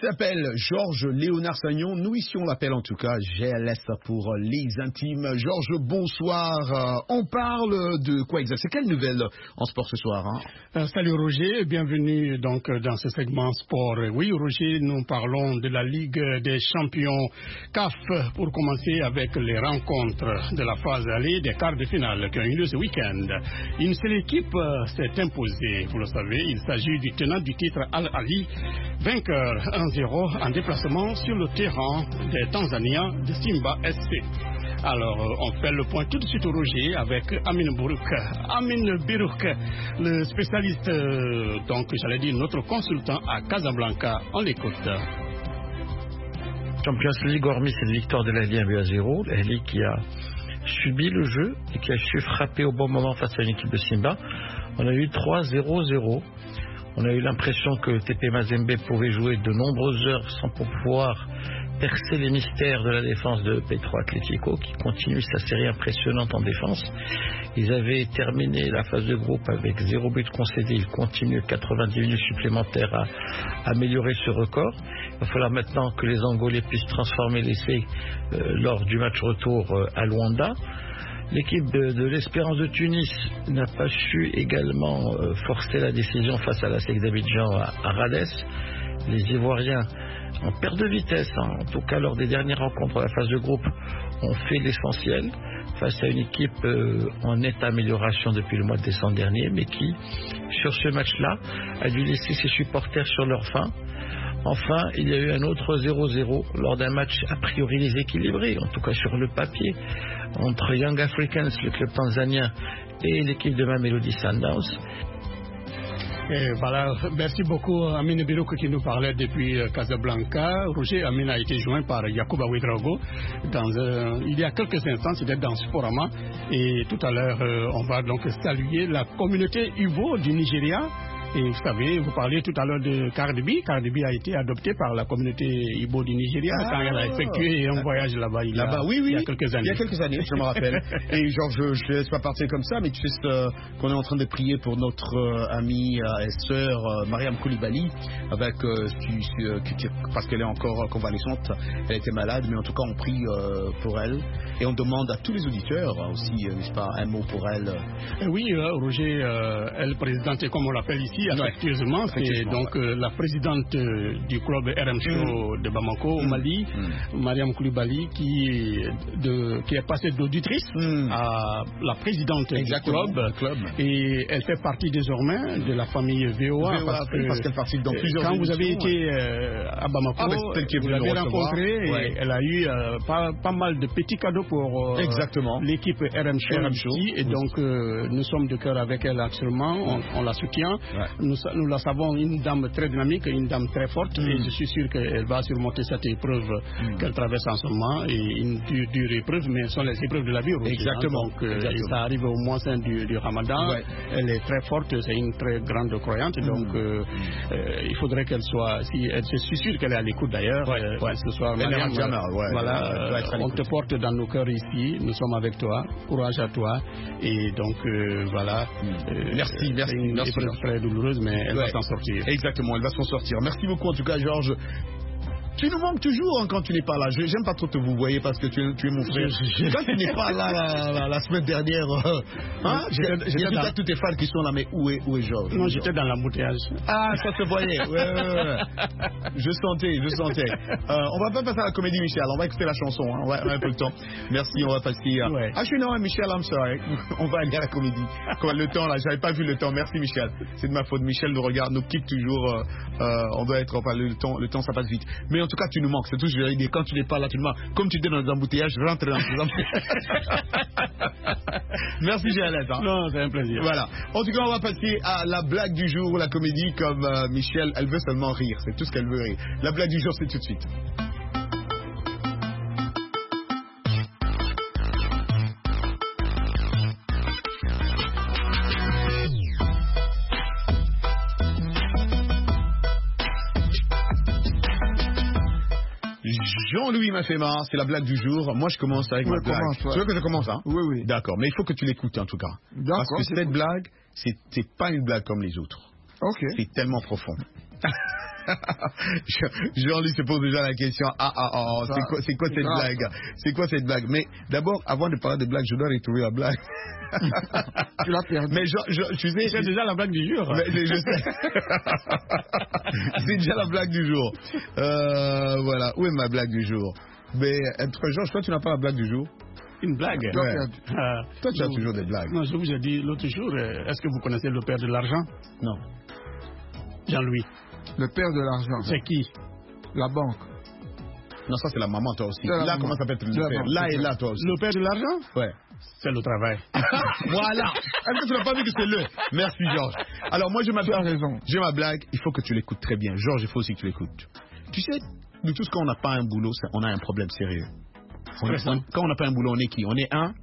s'appelle Georges Léonard Sagnon. Nous ici on l'appelle en tout cas GLS pour les intimes. Georges, bonsoir. On parle de quoi exactement? C'est quelle nouvelle en sport ce soir, hein? Salut Roger, bienvenue donc dans ce segment sport. Oui Roger, nous parlons de la Ligue des champions CAF pour commencer avec les rencontres de la phase allée des quarts de finale qui ont eu lieu ce week-end. Une seule équipe s'est imposée, vous le savez, il s'agit du tenant du titre Al-Ali, vainqueur 1-0 en déplacement sur le terrain des Tanzaniens de Simba SC. Alors, on fait le point tout de suite au Roger avec Amin Birouk. Amin Birouk, le spécialiste, donc j'allais dire notre consultant à Casablanca. On l'écoute. Champions League, hormis cette victoire de l'Ahli 1-0, l'Ahli qui a subi le jeu et qui a su frapper au bon moment face à une équipe de Simba. On a eu 3-0-0. On a eu l'impression que TP Mazembe pouvait jouer de nombreuses heures sans pouvoir percer les mystères de la défense de Petro Atlético, qui continue sa série impressionnante en défense. Ils avaient terminé la phase de groupe avec 0 but concédé. Ils continuent 90 minutes supplémentaires à améliorer ce record. Il va falloir maintenant que les Angolais puissent transformer l'essai lors du match retour à Luanda. L'équipe de l'Espérance de Tunis n'a pas su également forcer la décision face à la SEC d'Abidjan à Rades. Les Ivoiriens, en perte de vitesse, en tout cas lors des dernières rencontres de la phase de groupe, ont fait l'essentiel face à une équipe en nette amélioration depuis le mois de décembre dernier, mais qui, sur ce match-là, a dû laisser ses supporters sur leur faim. Enfin, il y a eu un autre 0-0 lors d'un match a priori déséquilibré, en tout cas sur le papier, entre Young Africans, le club tanzanien, et l'équipe de Mamelodi Sundowns. Et voilà, merci beaucoup Amin Birouk qui nous parlait depuis Casablanca. Roger, Amin a été joint par Yacouba Ouedraogo il y a quelques instants, c'était dans Sporama. Et tout à l'heure, on va donc saluer la communauté Ibo du Nigeria. Et vous savez, vous parliez tout à l'heure de Cardi B. Cardi B a été adoptée par la communauté Ibo du Nigeria quand elle a effectué un voyage là-bas il y a quelques années. Il y a quelques années, je me rappelle. Et genre, je ne laisse pas partir comme ça, mais tu sais qu'on est en train de prier pour notre amie et sœur Mariam Koulibaly, avec, parce qu'elle est encore convalescente. Elle était malade, mais en tout cas, on prie pour elle. Et on demande à tous les auditeurs aussi, n'est-ce pas, un mot pour elle. Oui, Roger, elle présidente, comme on l'appelle ici, affectueusement, c'est donc la présidente du club RMCO de Bamako au Mali, Mariam Koulibaly, qui est passée d'auditrice à la présidente du club. Et elle fait partie désormais de la famille VOA. Parce qu'elle participe dans plusieurs Quand vous avez été à Bamako, vous l'avez rencontrée et elle a eu pas mal de petits cadeaux pour l'équipe RMCO ici. Et donc, nous sommes de cœur avec elle actuellement. On la soutient. Nous la savons une dame très dynamique, une dame très forte, et je suis sûr qu'elle va surmonter cette épreuve qu'elle traverse en ce moment, et une dure épreuve, mais ce sont les épreuves de la vie. Exactement. Donc, et ça arrive au moins du Ramadan. Elle est très forte, c'est une très grande croyante, donc il faudrait qu'elle soit, je suis sûr qu'elle est à l'écoute d'ailleurs, ce soir. Voilà, on te porte dans nos cœurs ici, nous sommes avec toi, courage à toi, et donc voilà. Merci. Très douloureuse, mais elle va s'en sortir. Exactement, elle va s'en sortir. Merci beaucoup en tout cas, Georges. Tu nous manques toujours quand tu n'es pas là. J'aime pas trop te vous voyez parce que tu es mon frère. Quand tu n'es pas là la semaine dernière, il y a tous tes fans qui sont là, mais où est Georges? Non, j'étais dans l'embouteillage. Ah, ça se voyait. Ouais. Je sentais. On va pas passer à la comédie, Michel. On va écouter la chanson. On a un peu le temps. Merci, on va passer à... Michel, I'm sorry. On va aller à la comédie. Le temps, là, j'avais pas vu le temps. Merci, Michel. C'est de ma faute. Michel nous regarde, nous quitte toujours. On doit être... Enfin, le temps, ça passe vite. Mais en tout cas, tu nous manques. C'est tout ce que je veux dire. Quand tu n'es pas là, tu nous manques. Comme tu es dans les embouteillages, rentre dans les embouteillages. Merci, Gérald. Non, c'est un plaisir. Voilà. En tout cas, on va passer à la blague du jour, la comédie, comme Michel, elle veut seulement rire. C'est tout ce qu'elle veut rire. La blague du jour, c'est tout de suite. Jean-Louis m'a fait marre, c'est la blague du jour. Moi, je commence avec ma blague. Tu veux que je commence, hein? Oui. D'accord, mais il faut que tu l'écoutes en tout cas. Parce que cette blague, c'est pas une blague comme les autres. Ok. C'est tellement profond. Jean-Luc se pose déjà la question. C'est quoi cette blague? C'est quoi cette blague? Mais d'abord, avant de parler de blague, je dois retrouver la blague. Tu l'as perdu. Mais tu sais, c'est déjà la blague du jour. Mais, je sais. C'est déjà la blague du jour. Voilà. Où est ma blague du jour? Mais Georges, toi, tu n'as pas la blague du jour? Une blague? Ouais. Toi, tu as toujours des blagues. Non, je vous ai dit l'autre jour, est-ce que vous connaissez le père de l'argent? Non. Jean-Louis. Le père de l'argent. C'est qui? La banque. Non, ça c'est la maman, toi aussi. Là, comment ça s'appelle le père? Là et là, toi aussi. Le père de l'argent? Ouais. C'est le travail. Voilà. Est-ce que tu n'as pas vu que c'est le? Merci, Georges. Alors, moi, j'ai ma blague. Il faut que tu l'écoutes très bien. Georges, il faut aussi que tu l'écoutes. Tu sais, nous tous, quand on n'a pas un boulot, on a un problème sérieux. Quand on n'a pas un boulot, on est qui? On est un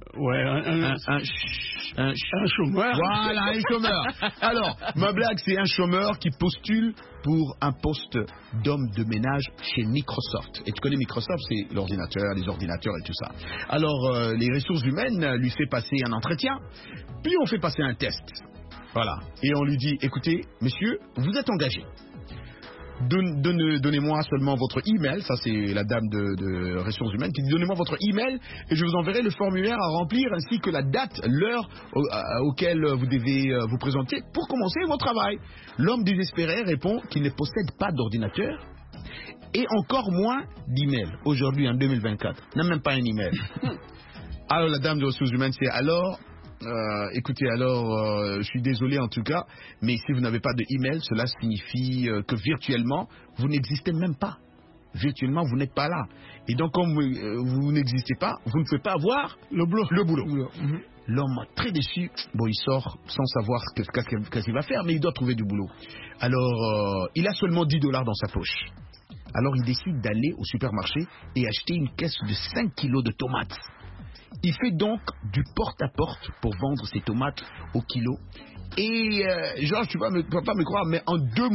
chômeur. Voilà, un chômeur. Alors, ma blague, c'est un chômeur qui postule pour un poste d'homme de ménage chez Microsoft. Et tu connais Microsoft, c'est l'ordinateur, les ordinateurs et tout ça. Alors, les ressources humaines lui fait passer un entretien, puis on fait passer un test. Voilà. Et on lui dit, écoutez, monsieur, vous êtes engagé. Donnez-moi seulement votre email. Ça, c'est la dame de ressources humaines qui dit donnez-moi votre email et je vous enverrai le formulaire à remplir ainsi que la date, l'heure auquel vous devez vous présenter pour commencer votre travail. L'homme désespéré répond qu'il ne possède pas d'ordinateur et encore moins d'email aujourd'hui en 2024. N'a même pas un email. Alors la dame de ressources humaines c'est alors. Écoutez, je suis désolé en tout cas, mais si vous n'avez pas de email, cela signifie que virtuellement, vous n'existez même pas. Virtuellement, vous n'êtes pas là. Et donc, comme vous n'existez pas, vous ne pouvez pas avoir le boulot. L'homme, très déçu, il sort sans savoir qu'est-ce qu'il va faire, mais il doit trouver du boulot. Alors, il a seulement $10 dans sa poche. Alors, il décide d'aller au supermarché et acheter une caisse de 5 kilos de tomates. Il fait donc du porte-à-porte pour vendre ses tomates au kilo. Et Georges, tu vas pas me croire, mais en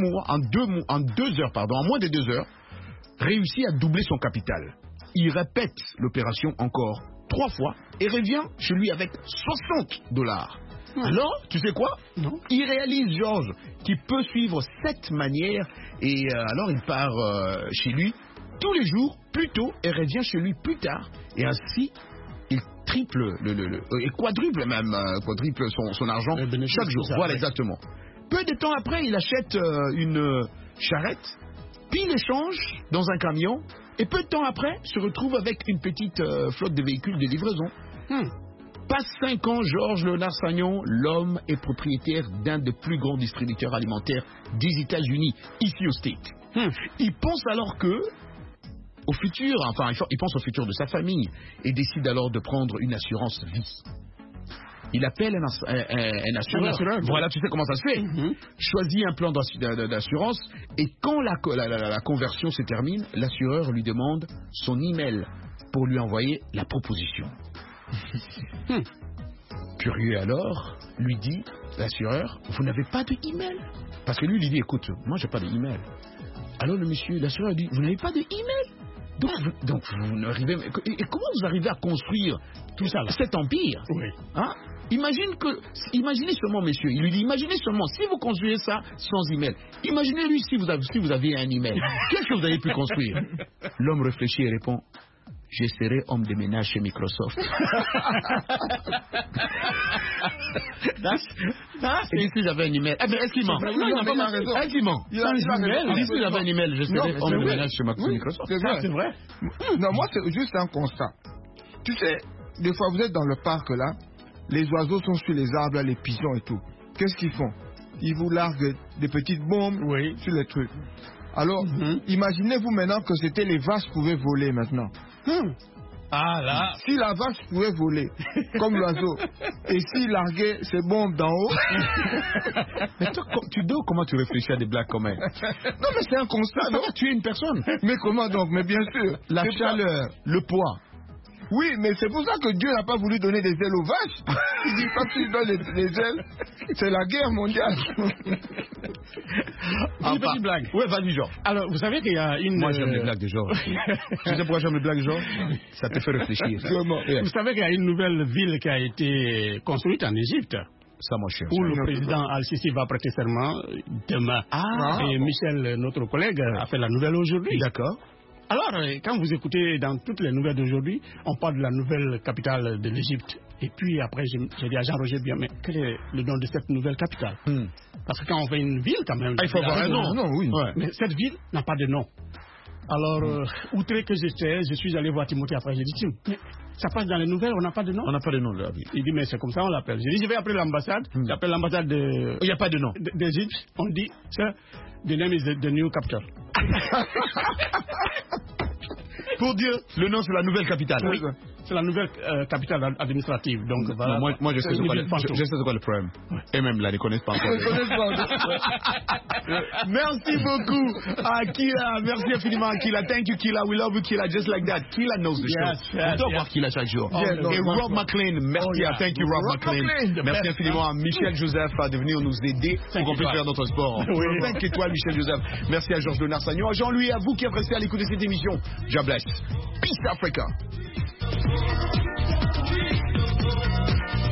moins de 2 heures, réussit à doubler son capital. Il répète l'opération encore 3 fois et revient chez lui avec $60. Alors, tu sais quoi? Non. Il réalise, Georges, qu'il peut suivre cette manière et alors il part chez lui tous les jours plus tôt et revient chez lui plus tard. Et ainsi, il triple et quadruple son argent chaque jour. Voilà, exactement. Peu de temps après, il achète une charrette, puis il échange dans un camion, et peu de temps après, se retrouve avec une petite flotte de véhicules de livraison. Passe 5 ans, Georges Léonard Sagnon, l'homme est propriétaire d'un des plus grands distributeurs alimentaires des États-Unis, ici au States. Il pense alors que au futur, il pense au futur de sa famille et décide alors de prendre une assurance vie. Il appelle un assureur. Voilà, tu sais comment ça se fait. Choisit un plan d'assurance et quand la conversion se termine, l'assureur lui demande son email pour lui envoyer la proposition. Curieux alors, lui dit l'assureur, vous n'avez pas de email? Parce que lui dit, écoute, moi j'ai pas de email. Alors l'assureur dit, vous n'avez pas de email? Donc vous n'arrivez. Et comment vous arrivez à construire tout ça, cet empire? Oui. Hein? Imaginez seulement, messieurs. Il lui dit, imaginez seulement si vous construisez ça sans email. Imaginez-lui si vous avez un email. Qu'est-ce que vous avez pu construire? L'homme réfléchit et répond, je serai homme de ménage chez Microsoft. Et si j'avais un email. Est-ce qu'il ment? Non, il n'a pas raison. Est-ce qu'il ment? Il a raison. Si j'avais un email, je serais homme de ménage chez Microsoft. C'est vrai. Non, moi, c'est juste un constat. Tu sais, des fois, vous êtes dans le parc là, les oiseaux sont sur les arbres, là, les pigeons et tout. Qu'est-ce qu'ils font? Ils vous larguent des petites bombes sur les trucs. Alors, imaginez-vous maintenant que c'était les vaches qui pouvaient voler maintenant. Ah là. Si la vache pouvait voler, comme l'oiseau, et s'il larguait ses bombes d'en haut. Mais toi, comment tu réfléchis à des blagues comme elles? Non, mais c'est un constat, non? Tu es une personne. Mais comment donc? Mais bien sûr. La chaleur, le poids. Oui, mais c'est pour ça que Dieu n'a pas voulu donner des ailes aux vaches. Il dit pas qu'il donne les ailes. C'est la guerre mondiale. Une petite blague. Oui, vas-y, Georges. Alors, vous savez qu'il y a une... Moi, j'aime les blagues de Georges. Tu sais pourquoi j'aime les blagues de Georges? Ça te fait réfléchir. Vous savez qu'il y a une nouvelle ville qui a été construite en Égypte. Ça, mon cher. Où le président Al-Sisi va prêter serment demain. Et Michel, notre collègue, a fait la nouvelle aujourd'hui. D'accord. Alors, quand vous écoutez dans toutes les nouvelles d'aujourd'hui, on parle de la nouvelle capitale de l'Égypte. Et puis après, j'ai dit à Jean-Roger bien, mais quel est le nom de cette nouvelle capitale? Parce que quand on fait une ville, quand même... il faut avoir un nom. Non, oui. Ouais. Mais cette ville n'a pas de nom. Alors, outré que j'étais, je suis allé voir Timothée après. J'ai dit, Tim, mais ça passe dans les nouvelles, on n'a pas de nom? On n'a pas de nom de la ville. Il dit, mais c'est comme ça, on l'appelle. J'ai dit, je vais appeler l'ambassade. J'appelle l'ambassade de... Il n'y a pas de nom. D'Égypte. On dit, ça, the name is the new capital. Pour dire, le nom, c'est la nouvelle capitale. Oui, c'est la nouvelle capitale administrative. Donc, voilà. Moi, je sais c'est quoi le problème. Et même là, ils ne connaissent pas encore. Merci beaucoup à Kila. Merci infiniment à Kila. Thank you, Kila. We love you, Kila. Just like that. Kila knows the show. On doit voir Kila chaque jour. Et Rob McLean, merci à Thank you, Rob McLean. Merci infiniment à Michel Joseph de venir nous aider pour qu'on puisse faire notre sport. 5 étoiles, Michel Joseph. Merci à Georges Donard Sagnon, à Jean-Louis, à vous qui êtes restés à l'écoute de cette émission. God bless. Peace Africa.